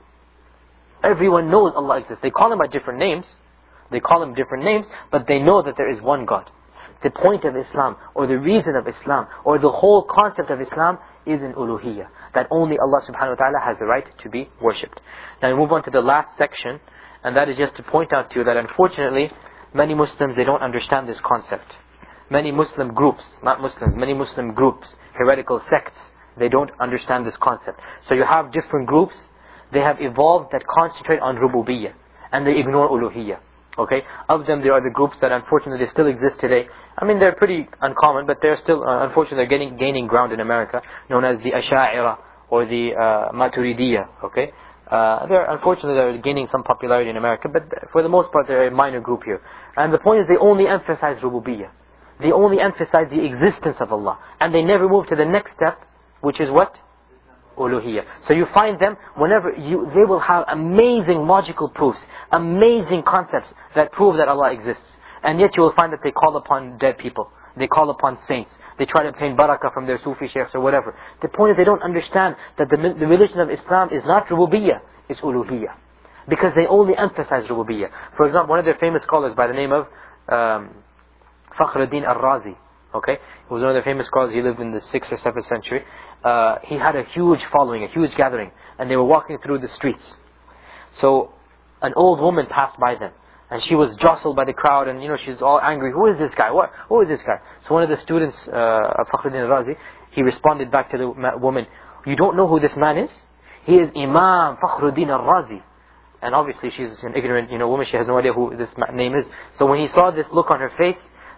Everyone knows Allah exists. They call Him by different names. They call Him different names, but they know that there is one God. The point of Islam, or the reason of Islam, or the whole concept of Islam is in uluhiyyah. That only Allah subhanahu wa ta'ala has the right to be worshipped. Now we move on to the last section, and that is just to point out to you that unfortunately, many Muslims, they don't understand this concept. Many Muslim groups, not Muslims, many Muslim groups, heretical sects, they don't understand this concept. So you have different groups, they have evolved that concentrate on rububiyyah, and they ignore uluhiyyah. Okay? Of them, there are the groups that unfortunately still exist today. I mean, they're pretty uncommon, but they're still, unfortunately, they're gaining ground in America, known as the Asha'ira, or the Maturidiyya. Okay? Unfortunately, they're gaining some popularity in America, but for the most part, they're a minor group here. And the point is, they only emphasize rububiyyah. They only emphasize the existence of Allah. And they never move to the next step, which is what? Uluhiyyah. So you find them, they will have amazing logical proofs, amazing concepts that prove that Allah exists. And yet you will find that they call upon dead people. They call upon saints. They try to obtain barakah from their Sufi sheikhs or whatever. The point is they don't understand that the religion of Islam is not rububiyyah, it's uluhiyyah. Because they only emphasize rububiyyah. For example, one of their famous scholars by the name of Fakhruddin al-Razi, okay, he was one of the famous scholars. He lived in the 6th or 7th century. He had a huge following, a huge gathering, and they were walking through the streets. So an old woman passed by them, and she was jostled by the crowd, and she's all angry. Who is this guy? Who is this guy? So one of the students of Fakhruddin al-Razi, he responded back to the woman, you don't know who this man is? He is Imam Fakhruddin al-Razi. And obviously she's an ignorant woman, she has no idea who this name is. So when he saw this look on her face,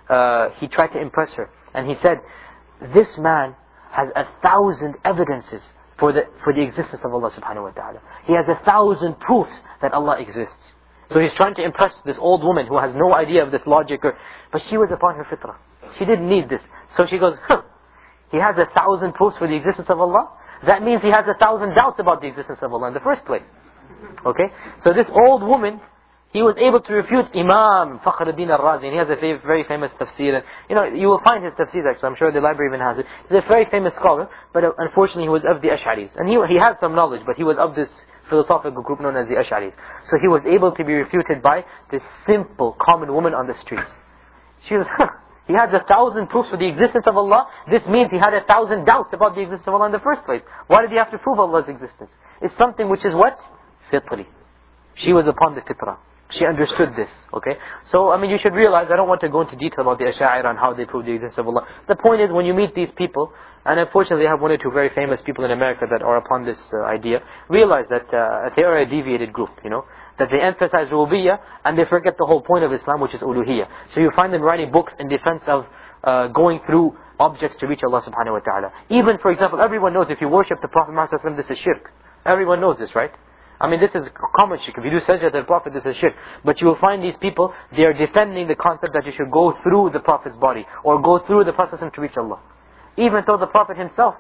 he tried to impress her, and he said, this man has 1,000 evidences for the existence of Allah subhanahu wa ta'ala. He has 1,000 proofs that Allah exists. So he's trying to impress this old woman who has no idea of this logic, but she was upon her fitrah. She didn't need this. So she goes, he has 1,000 proofs for the existence of Allah? That means he has 1,000 doubts about the existence of Allah in the first place. Okay? So this old woman, he was able to refute Imam Fakhruddin al-Razi, and he has a very famous tafsir. And, you will find his tafsir actually, I'm sure the library even has it. He's a very famous scholar, but unfortunately he was of the Ash'aris. And he had some knowledge, but he was of this philosophical group known as the Ash'aris. So he was able to be refuted by this simple, common woman on the streets. She was, he has 1,000 proofs for the existence of Allah. This means he had 1,000 doubts about the existence of Allah in the first place. Why did he have to prove Allah's existence? It's something which is what? Fitri. She was upon the fitrah. She understood this, okay? So, you should realize, I don't want to go into detail about the Ash'a'ira and how they prove the existence of Allah. The point is, when you meet these people, and unfortunately I have one or two very famous people in America that are upon this idea, realize that they are a deviated group, that they emphasize rububiyyah, and they forget the whole point of Islam, which is uluhiyyah. So you find them writing books in defense of going through objects to reach Allah subhanahu wa ta'ala. Even, for example, everyone knows if you worship the Prophet Muhammad sallallahu alaihi wasallam, this is shirk. Everyone knows this, right? This is common shirk. If you do sajda to the Prophet, this is shirk. But you will find these people, they are defending the concept that you should go through the Prophet's body, or go through the Prophet to reach Allah. Even though the Prophet himself,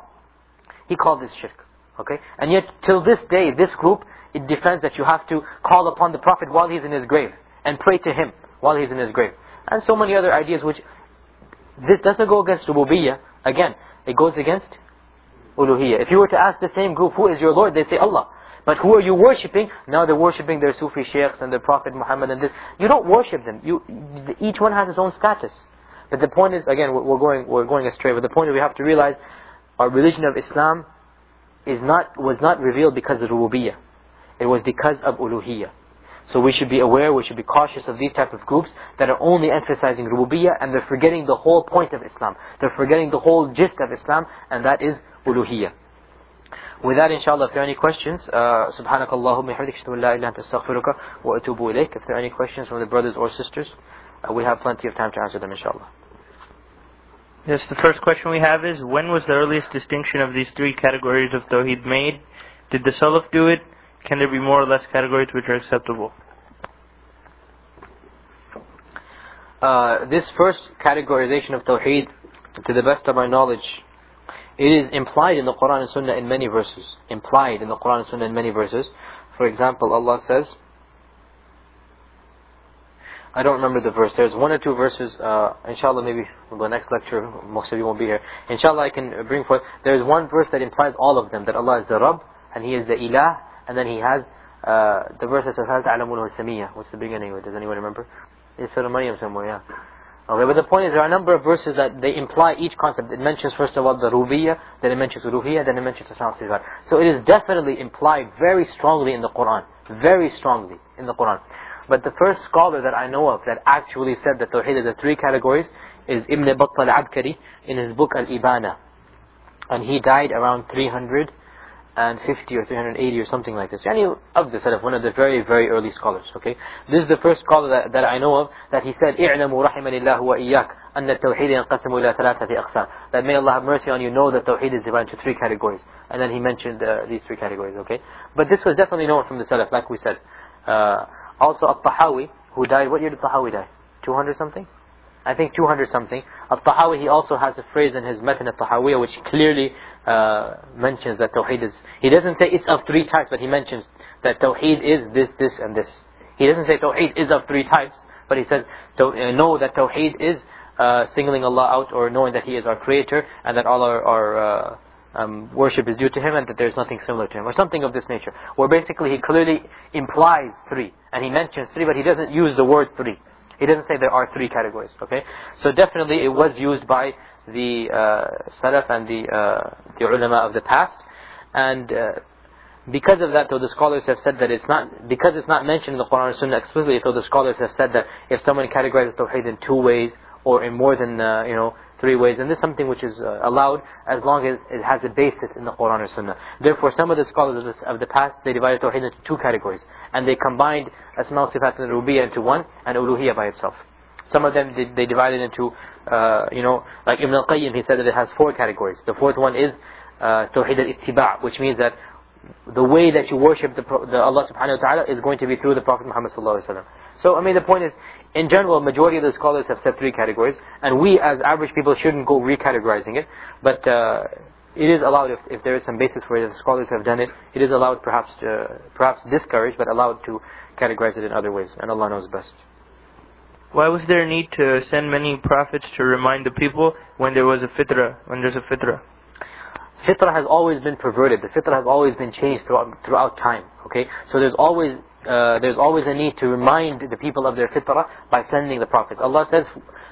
he called this shirk. Okay? And yet, till this day, this group, it defends that you have to call upon the Prophet while he's in his grave, and pray to him while he's in his grave. And so many other ideas which, this doesn't go against rububiyyah. Again, it goes against uluhiyyah. If you were to ask the same group, who is your Lord? They say Allah. But who are you worshipping? Now they're worshipping their Sufi sheikhs and the Prophet Muhammad and this. You don't worship them. Each one has his own status. But the point is, again, we're going astray. But the point is, we have to realize, our religion of Islam was not revealed because of rububiyyah. It was because of uluhiyyah. So we should be aware, we should be cautious of these type of groups that are only emphasizing rububiyyah, and they're forgetting the whole point of Islam. They're forgetting the whole gist of Islam, and that is uluhiyyah. With that, inshallah, if there are any questions, subhanakallahumma bihamdika ashhadu an la ilaha illa anta astaghfiruka wa atubu ilayk. If there are any questions from the brothers or sisters, we have plenty of time to answer them, inshallah. Yes, the first question we have is, when was the earliest distinction of these three categories of Tawheed made? Did the Salaf do it? Can there be more or less categories which are acceptable? This first categorization of Tawheed, to the best of my knowledge, it is implied in the Quran and Sunnah in many verses. Implied in the Quran and Sunnah in many verses. For example, Allah says, I don't remember the verse. There's one or two verses, inshallah maybe the next lecture, most of you won't be here. Inshallah I can bring forth. There's one verse that implies all of them, that Allah is the Rabb, and He is the Ilah, and then He has the verse that says, هَلْ تَعْلَمُونَ السَّمِيَّةِ. What's the beginning of it? Does anyone remember? It's Surah Maryam somewhere, yeah. Okay, but the point is there are a number of verses that they imply each concept. It mentions first of all the Rubiyyah, then it mentions Uluhiyyah, then it mentions Asma' Sifat. So it is definitely implied very strongly in the Quran. Very strongly in the Quran. But the first scholar that I know of that actually said that Tawheed is the three categories is Ibn Battal al-Abkari in his book Al-Ibana. And he died around 350 or 380 or something like this. Any of the Salaf, one of the very, very early scholars. Okay, this is the first scholar that I know of that he said, "I'lamu rahimanillahu wa iyyak anna at-tawheed yanqasimu ila thalathati aqsam." That may Allah have mercy on you, know that Tawheed is divided into three categories. And then he mentioned these three categories. Okay, but this was definitely known from the Salaf, like we said. Also, At-Tahawi, who died, what year did Tahawi die? 200 something? I think 200 something. At-Tahawi, he also has a phrase in his Matan At-Tahawiyah which clearly mentions that Tawheed is, he doesn't say it's of three types, but he mentions that Tawheed is this, this and this. He doesn't say Tawheed is of three types, but he says, know that Tawheed is singling Allah out, or knowing that He is our Creator, and that all our worship is due to Him, and that there is nothing similar to Him, or something of this nature. Where basically he clearly implies three, and he mentions three, but he doesn't use the word three. He doesn't say there are three categories. Okay, so definitely it was used by the Salaf and the ulama of the past, and because of that, though the scholars have said that it's not, because it's not mentioned in the Quran and Sunnah explicitly, so the scholars have said that if someone categorizes Tawheed in two ways, or in more than three ways, and this is something which is allowed as long as it has a basis in the Quran or Sunnah. Therefore, some of the scholars of the past, they divided Tawheed into two categories, and they combined Asma' Sifat and Rubiyyah into one, and Uluhiyyah by itself. Some of them they divided into, like Ibn al-Qayyim, he said that it has four categories. The fourth one is Tawheed al-Ittiba', which means that the way that you worship the Allah subhanahu wa ta'ala is going to be through the Prophet Muhammad sallallahu alaihi wasallam. So, I mean, the point is, in general, majority of the scholars have said three categories, and we as average people shouldn't go recategorizing it, but it is allowed if there is some basis for it, if the scholars have done it, it is allowed, perhaps discouraged, but allowed to categorize it in other ways, and Allah knows best. Why was there a need to send many prophets to remind the people when there was a fitrah, when there's a fitrah? Fitrah has always been perverted. The fitrah has always been changed throughout time. Okay, so there's always a need to remind the people of their fitrah by sending the prophets. Allah says,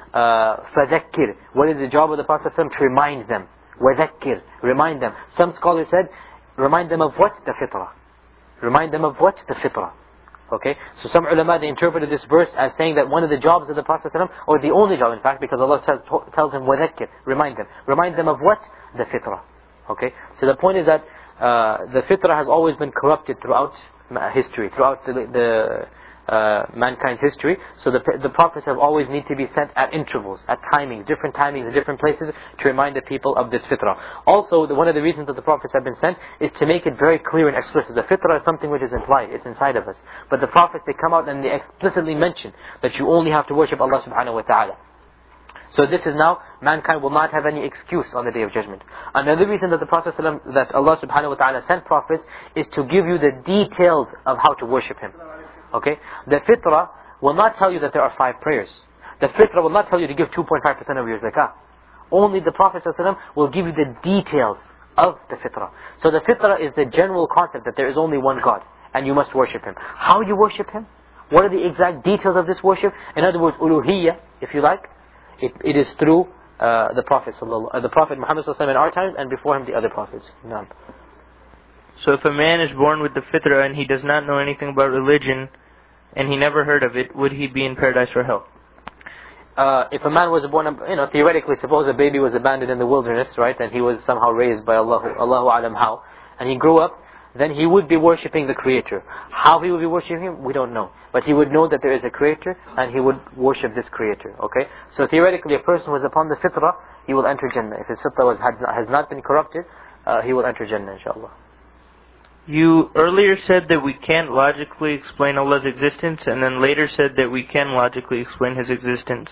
فَذَكِّرْ. What is the job of the Prophet ﷺ? To remind them. وَذَكِّرْ. Remind them. Some scholars said, remind them of what? The fitrah. Remind them of what? The fitrah. Okay, so some ulama, they interpreted this verse as saying that one of the jobs of the Prophet ﷺ, or the only job in fact, because Allah tells him, وَذَكِّرْ. Remind them. Remind them of what? The fitrah. Okay, so the point is that the fitrah has always been corrupted throughout history, throughout the mankind's history. So the prophets have always need to be sent at intervals, at different timings in different places, to remind the people of this fitrah. Also, one of the reasons that the prophets have been sent is to make it very clear and explicit. The fitrah is something which is implied, it's inside of us. But the prophets, they come out and they explicitly mention that you only have to worship Allah subhanahu wa ta'ala. So this is now, mankind will not have any excuse on the Day of Judgment. Another reason that the Prophet ﷺ, that Allah subhanahu wa ta'ala sent prophets, is to give you the details of how to worship Him. Okay? The fitrah will not tell you that there are 5 prayers. The fitrah will not tell you to give 2.5% of your zakah. Only the Prophet ﷺ will give you the details of the fitrah. So the fitrah is the general concept that there is only one God, and you must worship Him. How you worship Him? What are the exact details of this worship? In other words, uluhiyyah, if you like. It is through the Prophet Muhammad ﷺ in our times, and before him the other prophets. No. So if a man is born with the fitrah and he does not know anything about religion, and he never heard of it, would he be in paradise or hell? If a man was born, theoretically, suppose a baby was abandoned in the wilderness, right, and he was somehow raised by Allahu Alam how, and he grew up, then he would be worshipping the Creator. How he would be worshipping Him, we don't know. But he would know that there is a Creator, and he would worship this Creator. Okay? So theoretically, a person who is upon the fitrah, he will enter Jannah. If his fitrah has not been corrupted, he will enter Jannah, inshallah. You earlier said that we can't logically explain Allah's existence, and then later said that we can logically explain His existence.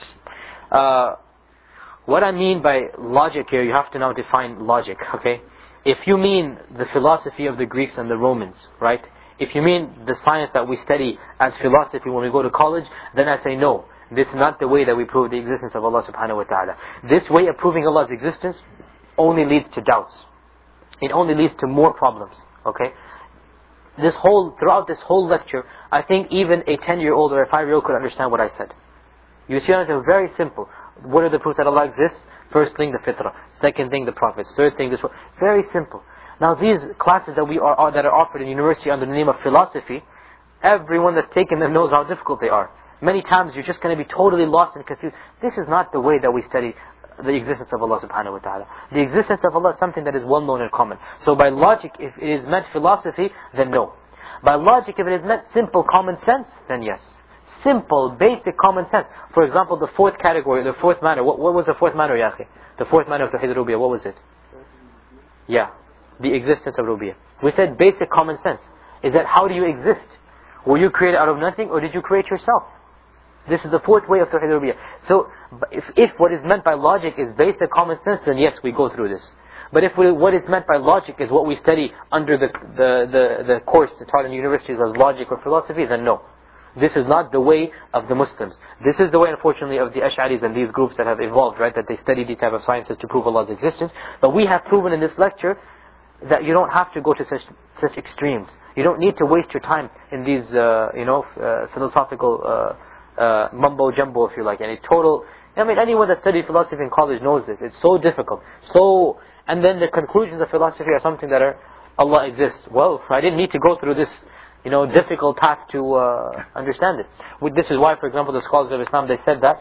What I mean by logic here, you have to now define logic, okay? If you mean the philosophy of the Greeks and the Romans, right? If you mean the science that we study as philosophy when we go to college, then I say no. This is not the way that we prove the existence of Allah subhanahu wa ta'ala. This way of proving Allah's existence only leads to doubts. It only leads to more problems, okay? Throughout this whole lecture, I think even a 10-year-old or a 5-year-old could understand what I said. You see, it's very simple. What are the proofs that Allah exists? First thing, the fitrah. Second thing, the prophets. Third thing, this one. Very simple. Now these classes that that are offered in university under the name of philosophy, everyone that's taken them knows how difficult they are. Many times you're just going to be totally lost and confused. This is not the way that we study the existence of Allah subhanahu wa ta'ala. The existence of Allah is something that is well known and common. So by logic, if it is meant philosophy, then no. By logic, if it is meant simple common sense, then yes. Simple, basic common sense. For example, the fourth category, the fourth manner. What was the fourth manner, ya akhi? The fourth manner of Tawheed Rububiyyah, what was it? Yeah, the existence of Rububiyyah. We said basic common sense. Is that how do you exist? Were you created out of nothing, or did you create yourself? This is the fourth way of Tawheed Rububiyyah. So, if what is meant by logic is basic common sense, then yes, we go through this. But if what is meant by logic is what we study under the course taught in universities as logic or philosophy, then no. This is not the way of the Muslims. This is the way, unfortunately, of the Ash'aris and these groups that have evolved, right? That they study these type of sciences to prove Allah's existence. But we have proven in this lecture that you don't have to go to such extremes. You don't need to waste your time in these, philosophical mumbo jumbo, if you like. And anyone that studied philosophy in college knows this. It's so difficult. And then the conclusions of philosophy are something that are, Allah exists. Well, I didn't need to go through this difficult path to understand it. This is why, for example, the scholars of Islam, they said that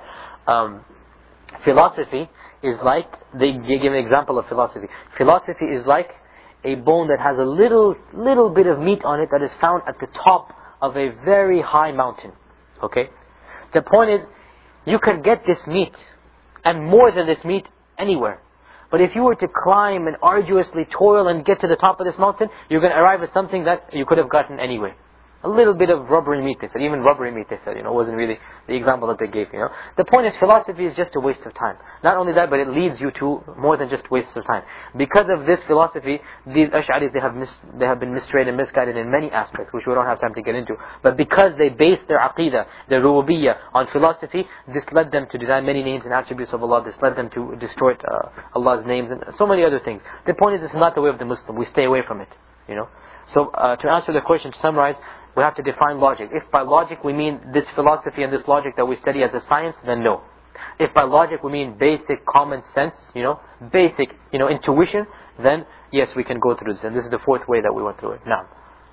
philosophy is like, they give an example of philosophy. Philosophy is like a bone that has a little bit of meat on it that is found at the top of a very high mountain. Okay? The point is, you can get this meat, and more than this meat, anywhere. But if you were to climb and arduously toil and get to the top of this mountain, you're going to arrive at something that you could have gotten anyway. A little bit of rubbery meat, they said. Even rubbery meat, they said, wasn't really the example that they gave, The point is, philosophy is just a waste of time. Not only that, but it leads you to more than just waste of time. Because of this philosophy, these Ash'aris, they have been misled and misguided in many aspects, which we don't have time to get into. But because they base their aqidah, their rububiyyah, on philosophy, this led them to deny many names and attributes of Allah. This led them to distort Allah's names and so many other things. The point is, this is not the way of the Muslim. We stay away from it, So to answer the question, to summarize, we have to define logic. If by logic we mean this philosophy and this logic that we study as a science, then no. If by logic we mean basic common sense, basic, intuition, then yes, we can go through this. And this is the fourth way that we went through it. Now,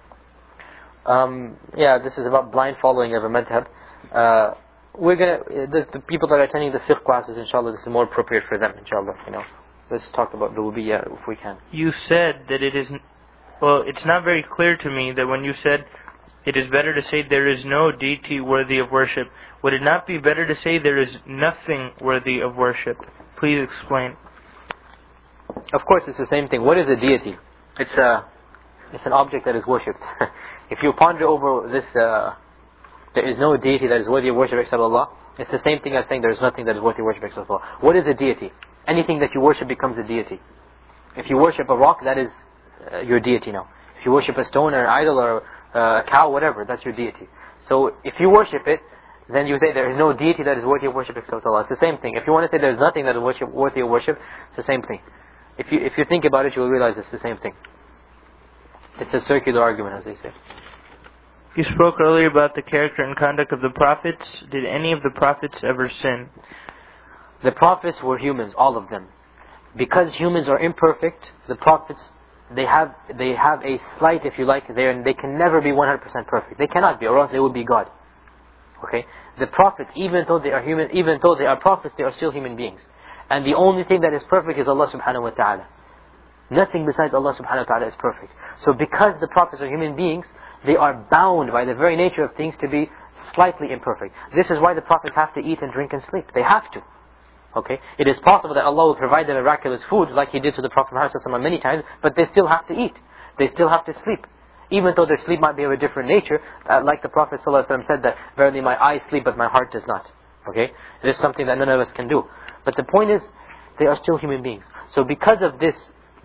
this is about blind following of a madhab. We're the people that are attending the fiqh classes, inshallah, this is more appropriate for them, inshallah. Let's talk about rububiyyah if we can. You said that it's not very clear to me that when you said it is better to say there is no deity worthy of worship, would it not be better to say there is nothing worthy of worship? Please explain. Of course, it's the same thing. What is a deity? It's an object that is worshipped. If you ponder over this, there is no deity that is worthy of worship except Allah. It's the same thing as saying there is nothing that is worthy of worship except Allah. What is a deity? Anything that you worship becomes a deity. If you worship a rock, that is your deity now. If you worship a stone or an idol or a cow, whatever, that's your deity. So if you worship it, then you say there is no deity that is worthy of worship except Allah. It's the same thing. If you want to say there is nothing that is worthy of worship, it's the same thing. If you think about it, you will realize it's the same thing. It's a circular argument, as they say. You spoke earlier about the character and conduct of the prophets. Did any of the prophets ever sin? The prophets were humans, all of them. Because humans are imperfect, the prophets, they have a slight, if you like, they can never be 100% perfect. They cannot be, or else they would be God. Okay? The prophets, even though they are human, even though they are prophets, they are still human beings. And the only thing that is perfect is Allah subhanahu wa ta'ala. Nothing besides Allah subhanahu wa ta'ala is perfect. So because the Prophets are human beings, they are bound by the very nature of things to be slightly imperfect. This is why the Prophets have to eat and drink and sleep. They have to. Okay? It is possible that Allah will provide them miraculous food like He did to the Prophet Muhammad many times, but they still have to eat. They still have to sleep. Even though their sleep might be of a different nature, like the Prophet ﷺ said that, verily my eyes sleep but my heart does not. Okay? It is something that none of us can do. But the point is, they are still human beings. So because of this,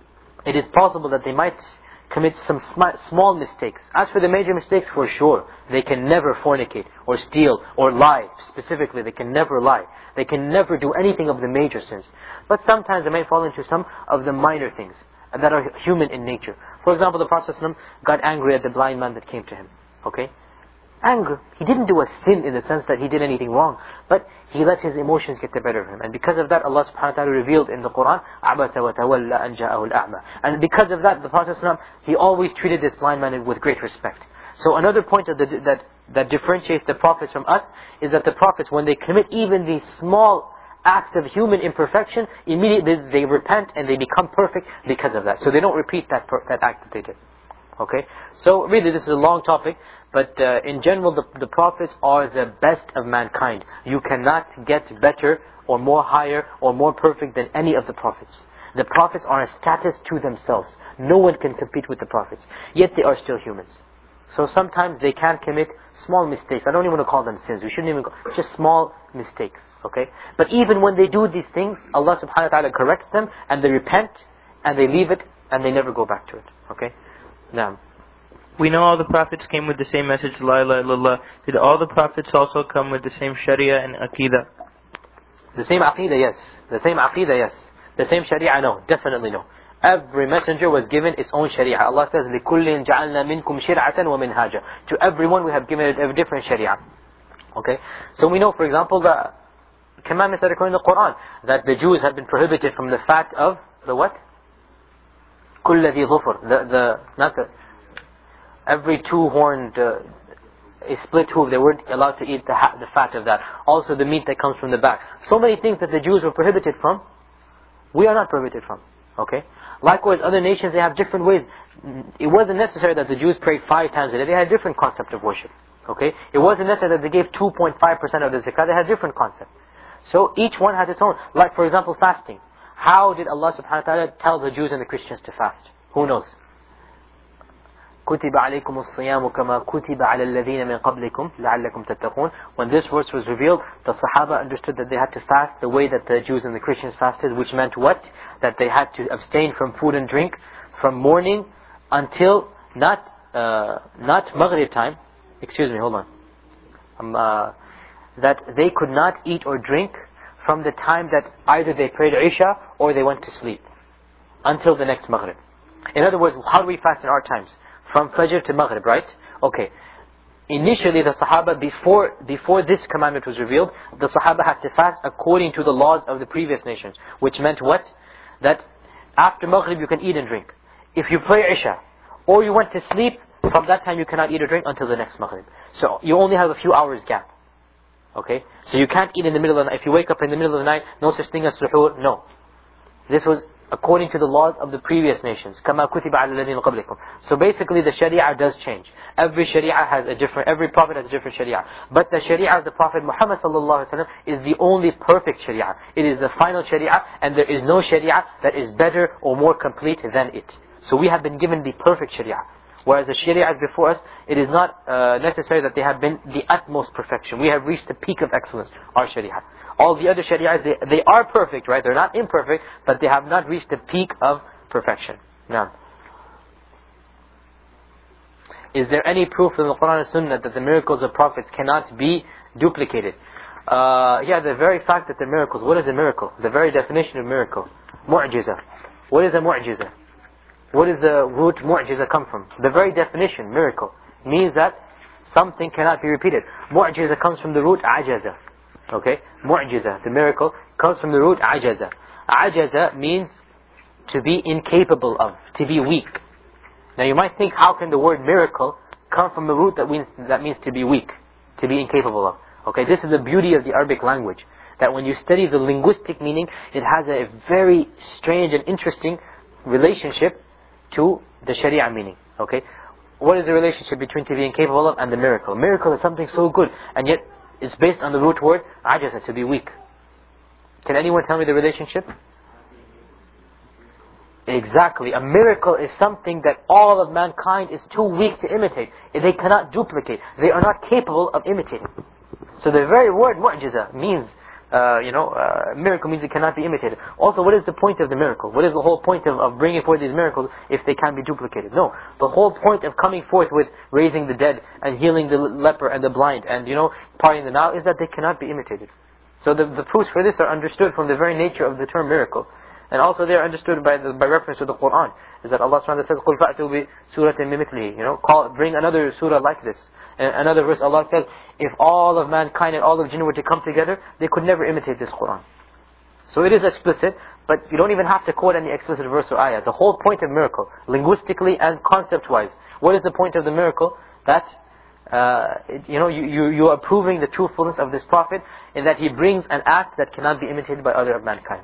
it is possible that they might commit some small mistakes. As for the major mistakes, for sure, they can never fornicate or steal or lie. Specifically, they can never lie. They can never do anything of the major sins. But sometimes they may fall into some of the minor things that are human in nature. For example, the Prophet ﷺ got angry at the blind man that came to him. Okay? Anger. He didn't do a sin in the sense that he did anything wrong, but he let his emotions get the better of him. And because of that, Allah subhanahu wa ta'ala revealed in the Quran, عَبَسَ وَتَوَلَّى أَنْ جَاءَهُ الْأَعْمَى. And because of that, the Prophet ﷺ, he always treated this blind man with great respect. So another point that differentiates the Prophets from us is that the Prophets, when they commit even these small acts of human imperfection, immediately they repent and they become perfect because of that. So they don't repeat that act that they did. Okay? So really this is a long topic, but in general the Prophets are the best of mankind. You cannot get better or more higher or more perfect than any of the Prophets. The Prophets are a status to themselves. No one can compete with the Prophets. Yet they are still humans. So sometimes they can commit small mistakes. I don't even want to call them sins. We shouldn't even call just small mistakes. Okay? But even when they do these things, Allah subhanahu wa ta'ala corrects them and they repent and they leave it and they never go back to it. Okay? Now, we know all the Prophets came with the same message, La ilaha illallah. Did all the Prophets also come with the same Sharia and Aqidah? The same Aqidah, yes. The same Aqidah, yes. The same Sharia, no. Definitely no. Every messenger was given its own Sharia. Allah says, لِكُلٍّ جَعَلْنَا مِنْكُمْ شِرْعَةً وَمِنْهَاجًا. To everyone we have given a different Sharia. Okay? So we know, for example, the commandments that are in the Quran, that the Jews have been prohibited from the fat of the what? كُلَّ ذِي ظُفُرٍ. Every two-horned, a split hoof, they weren't allowed to eat the fat of that. Also the meat that comes from the back. So many things that the Jews were prohibited from, we are not prohibited from. Okay? Likewise, other nations, they have different ways. It wasn't necessary that the Jews prayed 5 times a day. They had a different concept of worship. Okay? It wasn't necessary that they gave 2.5% of the zakah. They had a different concept. So each one has its own. Like for example, fasting. How did Allah subhanahu wa ta'ala tell the Jews and the Christians to fast? Who knows? كُتِبَ عَلَيْكُمُ الصِّيَامُ كَمَا كُتِبَ عَلَى الَّذِينَ مِنْ قَبْلِكُمْ لَعَلَّكُمْ تَتَّقُونَ. When this verse was revealed, the Sahaba understood that they had to fast the way that the Jews and the Christians fasted, which meant what? That they had to abstain from food and drink from morning until not Maghrib time. Excuse me, hold on. That they could not eat or drink from the time that either they prayed Isha or they went to sleep until the next Maghrib. In other words, how do we fast in our times? From Fajr to Maghrib, right? Okay. Initially the Sahaba, before this commandment was revealed, the Sahaba had to fast according to the laws of the previous nations. Which meant what? That after Maghrib you can eat and drink. If you pray Isha or you went to sleep, from that time you cannot eat or drink until the next Maghrib. So you only have a few hours gap. Okay? So you can't eat in the middle of the night. If you wake up in the middle of the night, no such thing as suhoor, no. This was according to the laws of the previous nations. كَمَا كُتِبَ عَلَى الَّذِينَ قَبْلِكُمْ. So basically the Sharia does change. Every Prophet has a different Sharia. But the Sharia of the Prophet Muhammad sallallahu alaihi wasallam is the only perfect Sharia. It is the final Sharia, and there is no Sharia that is better or more complete than it. So we have been given the perfect Sharia. Whereas the Sharia before us, it is not necessary that they have been the utmost perfection. We have reached the peak of excellence, our Sharia. All the other Shari'ahs, they are perfect, right? They're not imperfect, but they have not reached the peak of perfection. Now, is there any proof in the Quran and Sunnah that the miracles of prophets cannot be duplicated? Yeah, the very fact that they're miracles. What is a miracle? The very definition of miracle. Mu'jiza. What is a mu'jiza? What does the root mu'jiza come from? The very definition, miracle, means that something cannot be repeated. Mu'jiza comes from the root ajaza. Okay? Mu'jiza, the miracle, comes from the root ajaza. Ajaza means to be incapable of, to be weak. Now you might think, how can the word miracle come from the root that means to be weak, to be incapable of? Okay, this is the beauty of the Arabic language. That when you study the linguistic meaning, it has a very strange and interesting relationship to the Sharia meaning. Okay? What is the relationship between to be incapable of and the miracle? Miracle is something so good, and yet it's based on the root word ajaza, to be weak. Can anyone tell me the relationship? Exactly. A miracle is something that all of mankind is too weak to imitate. They cannot duplicate. They are not capable of imitating. So the very word mu'jiza means, miracle means it cannot be imitated. Also, what is the point of the miracle? What is the whole point of bringing forth these miracles if they can't be duplicated? No. The whole point of coming forth with raising the dead and healing the leper and the blind and, parting the Nile is that they cannot be imitated. So the proofs for this are understood from the very nature of the term miracle. And also they are understood by reference to the Qur'an. Is that Allah subhanahu wa ta'ala says, قُلْ فَأْتُوا بِسُورَةٍ مِمِثْلِهِ Bring another surah like this. And another verse Allah says, if all of mankind and all of jinn were to come together, they could never imitate this Qur'an. So it is explicit, but you don't even have to quote any explicit verse or ayah. The whole point of miracle, linguistically and concept-wise, what is the point of the miracle? That you are proving the truthfulness of this Prophet in that he brings an act that cannot be imitated by other of mankind.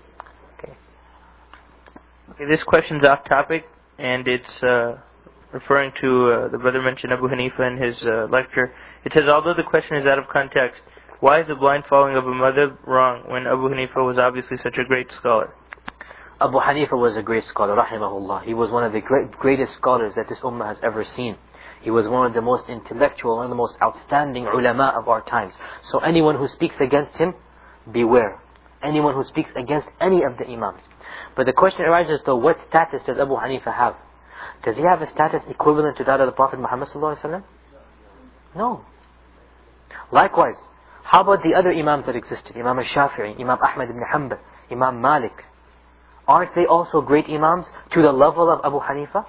Okay, this question's off topic, and it's referring to the brother mentioned Abu Hanifa in his lecture. It says, although the question is out of context, why is the blind following of a madhab wrong when Abu Hanifa was obviously such a great scholar? Abu Hanifa was a great scholar, rahimahullah. He was one of the greatest scholars that this ummah has ever seen. He was one of the most intellectual, one of the most outstanding ulama of our times. So anyone who speaks against him, beware. Anyone who speaks against any of the imams. But the question arises though, what status does Abu Hanifa have? Does he have a status equivalent to that of the Prophet Muhammad sallallahu alaihi wasallam? No. Likewise, how about the other imams that existed? Imam al-Shafi'i, Imam Ahmad ibn Hanbal, Imam Malik. Aren't they also great imams to the level of Abu Hanifa?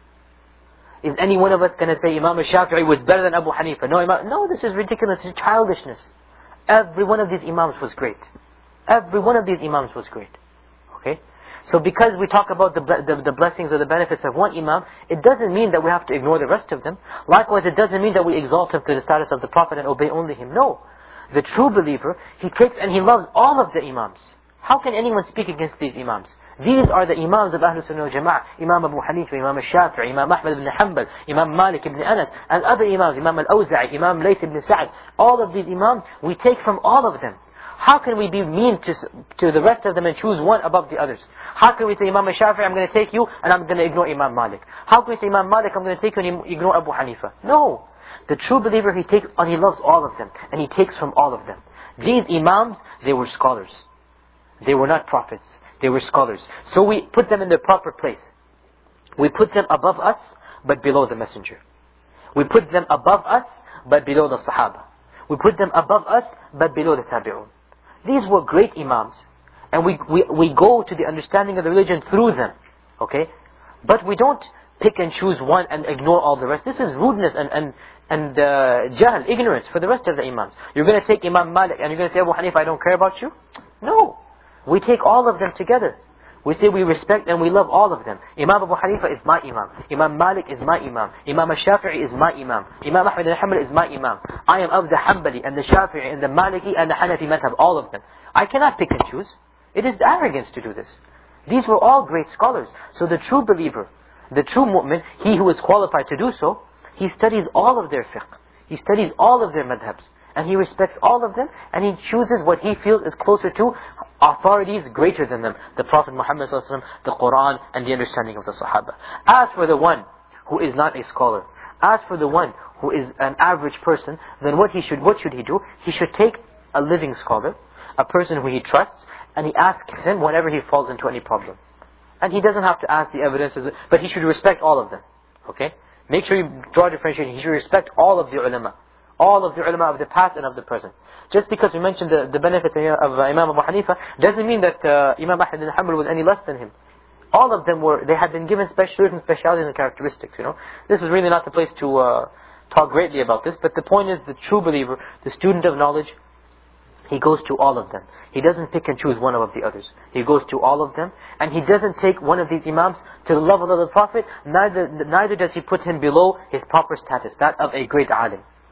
Is any one of us going to say Imam al-Shafi'i was better than Abu Hanifa? No, this is ridiculous, this is childishness. Every one of these imams was great. Every one of these imams was great. Okay? So because we talk about the blessings or the benefits of one imam, it doesn't mean that we have to ignore the rest of them. Likewise, it doesn't mean that we exalt him to the status of the Prophet and obey only him. No. The true believer, he takes and he loves all of the imams. How can anyone speak against these imams? These are the imams of Ahlul Sunnah wal Jama'ah. Imam Abu Hanifa, Imam al-Shafi'i, Imam Ahmad ibn Hanbal, Imam Malik ibn Anas, and other imams, Imam al-Awza'i, Imam Layth ibn Sa'd. All of these imams, we take from all of them. How can we be mean to the rest of them and choose one above the others? How can we say Imam al-Shafi'i, I'm going to take you and I'm going to ignore Imam Malik? How can we say Imam Malik, I'm going to take you and ignore Abu Hanifa? No. The true believer, he takes and he loves all of them. And he takes from all of them. These imams, they were scholars. They were not prophets. They were scholars. So we put them in their proper place. We put them above us, but below the messenger. We put them above us, but below the Sahaba. We put them above us, but below the Tabi'un. These were great imams. And we go to the understanding of the religion through them. Okay? But we don't pick and choose one and ignore all the rest. This is rudeness and jahl, ignorance for the rest of the imams. You're going to take Imam Malik and you're going to say, Abu Hanifa, I don't care about you? No. We take all of them together. We say we respect and we love all of them. Imam Abu Hanifa is my imam. Imam Malik is my imam. Imam al-Shafi'i is my imam. Imam Ahmad al-Hanbali is my imam. I am of the Hanbali and the Shafi'i and the Maliki and the Hanafi madhab, all of them. I cannot pick and choose. It is arrogance to do this. These were all great scholars. So the true believer, the true mu'min, he who is qualified to do so, he studies all of their fiqh. He studies all of their madhabs. And he respects all of them, and he chooses what he feels is closer to authorities greater than them. The Prophet Muhammad ﷺ, the Qur'an, and the understanding of the Sahaba. As for the one who is not a scholar, as for the one who is an average person, then what should he do? He should take a living scholar, a person who he trusts, and he asks him whenever he falls into any problem. And he doesn't have to ask the evidences, but he should respect all of them. Okay? Make sure you draw differentiation. He should respect all of the ulama. All of the ulama of the past and of the present. Just because we mentioned the benefits of Imam Abu Hanifa, doesn't mean that Imam Ahmad ibn Hanbal was any less than him. All of them they had been given certain specialities and characteristics, This is really not the place to talk greatly about this, but the point is the true believer, the student of knowledge, he goes to all of them. He doesn't pick and choose one of the others. He goes to all of them, and he doesn't take one of these imams to the level of the Prophet, neither does he put him below his proper status, that of a great alim.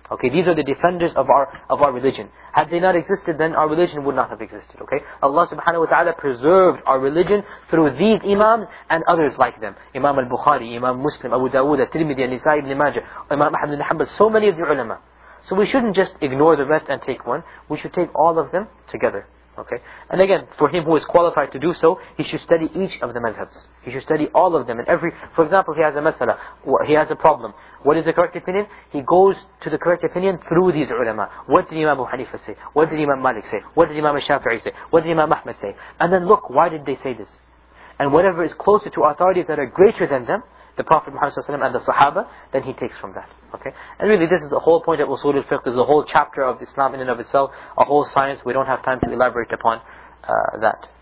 Okay, these are the defenders of our religion. Had they not existed, then our religion would not have existed. Okay, Allah subhanahu wa ta'ala preserved our religion through these imams and others like them. Imam al-Bukhari, Imam Muslim, Abu Dawud, Tirmidhi, An-Nisa'i, Ibn Majah, Imam Ahmad ibn Hanbal, so many of the ulama. So we shouldn't just ignore the rest and take one. We should take all of them together. Okay, and again, for him who is qualified to do so, he should study each of the madhabs. He should study all of them. And for example, he has a masala, he has a problem. What is the correct opinion? He goes to the correct opinion through these ulama. What did Imam Abu Hanifa say? What did Imam Malik say? What did Imam Shafi'i say? What did Imam Ahmad say? And then look, why did they say this? And whatever is closer to authorities that are greater than them, the Prophet Muhammad ﷺ and the Sahaba, then he takes from that. Okay? And really this is the whole point of Usul al-Fiqh. This is a whole chapter of Islam in and of itself, a whole science. We don't have time to elaborate upon that.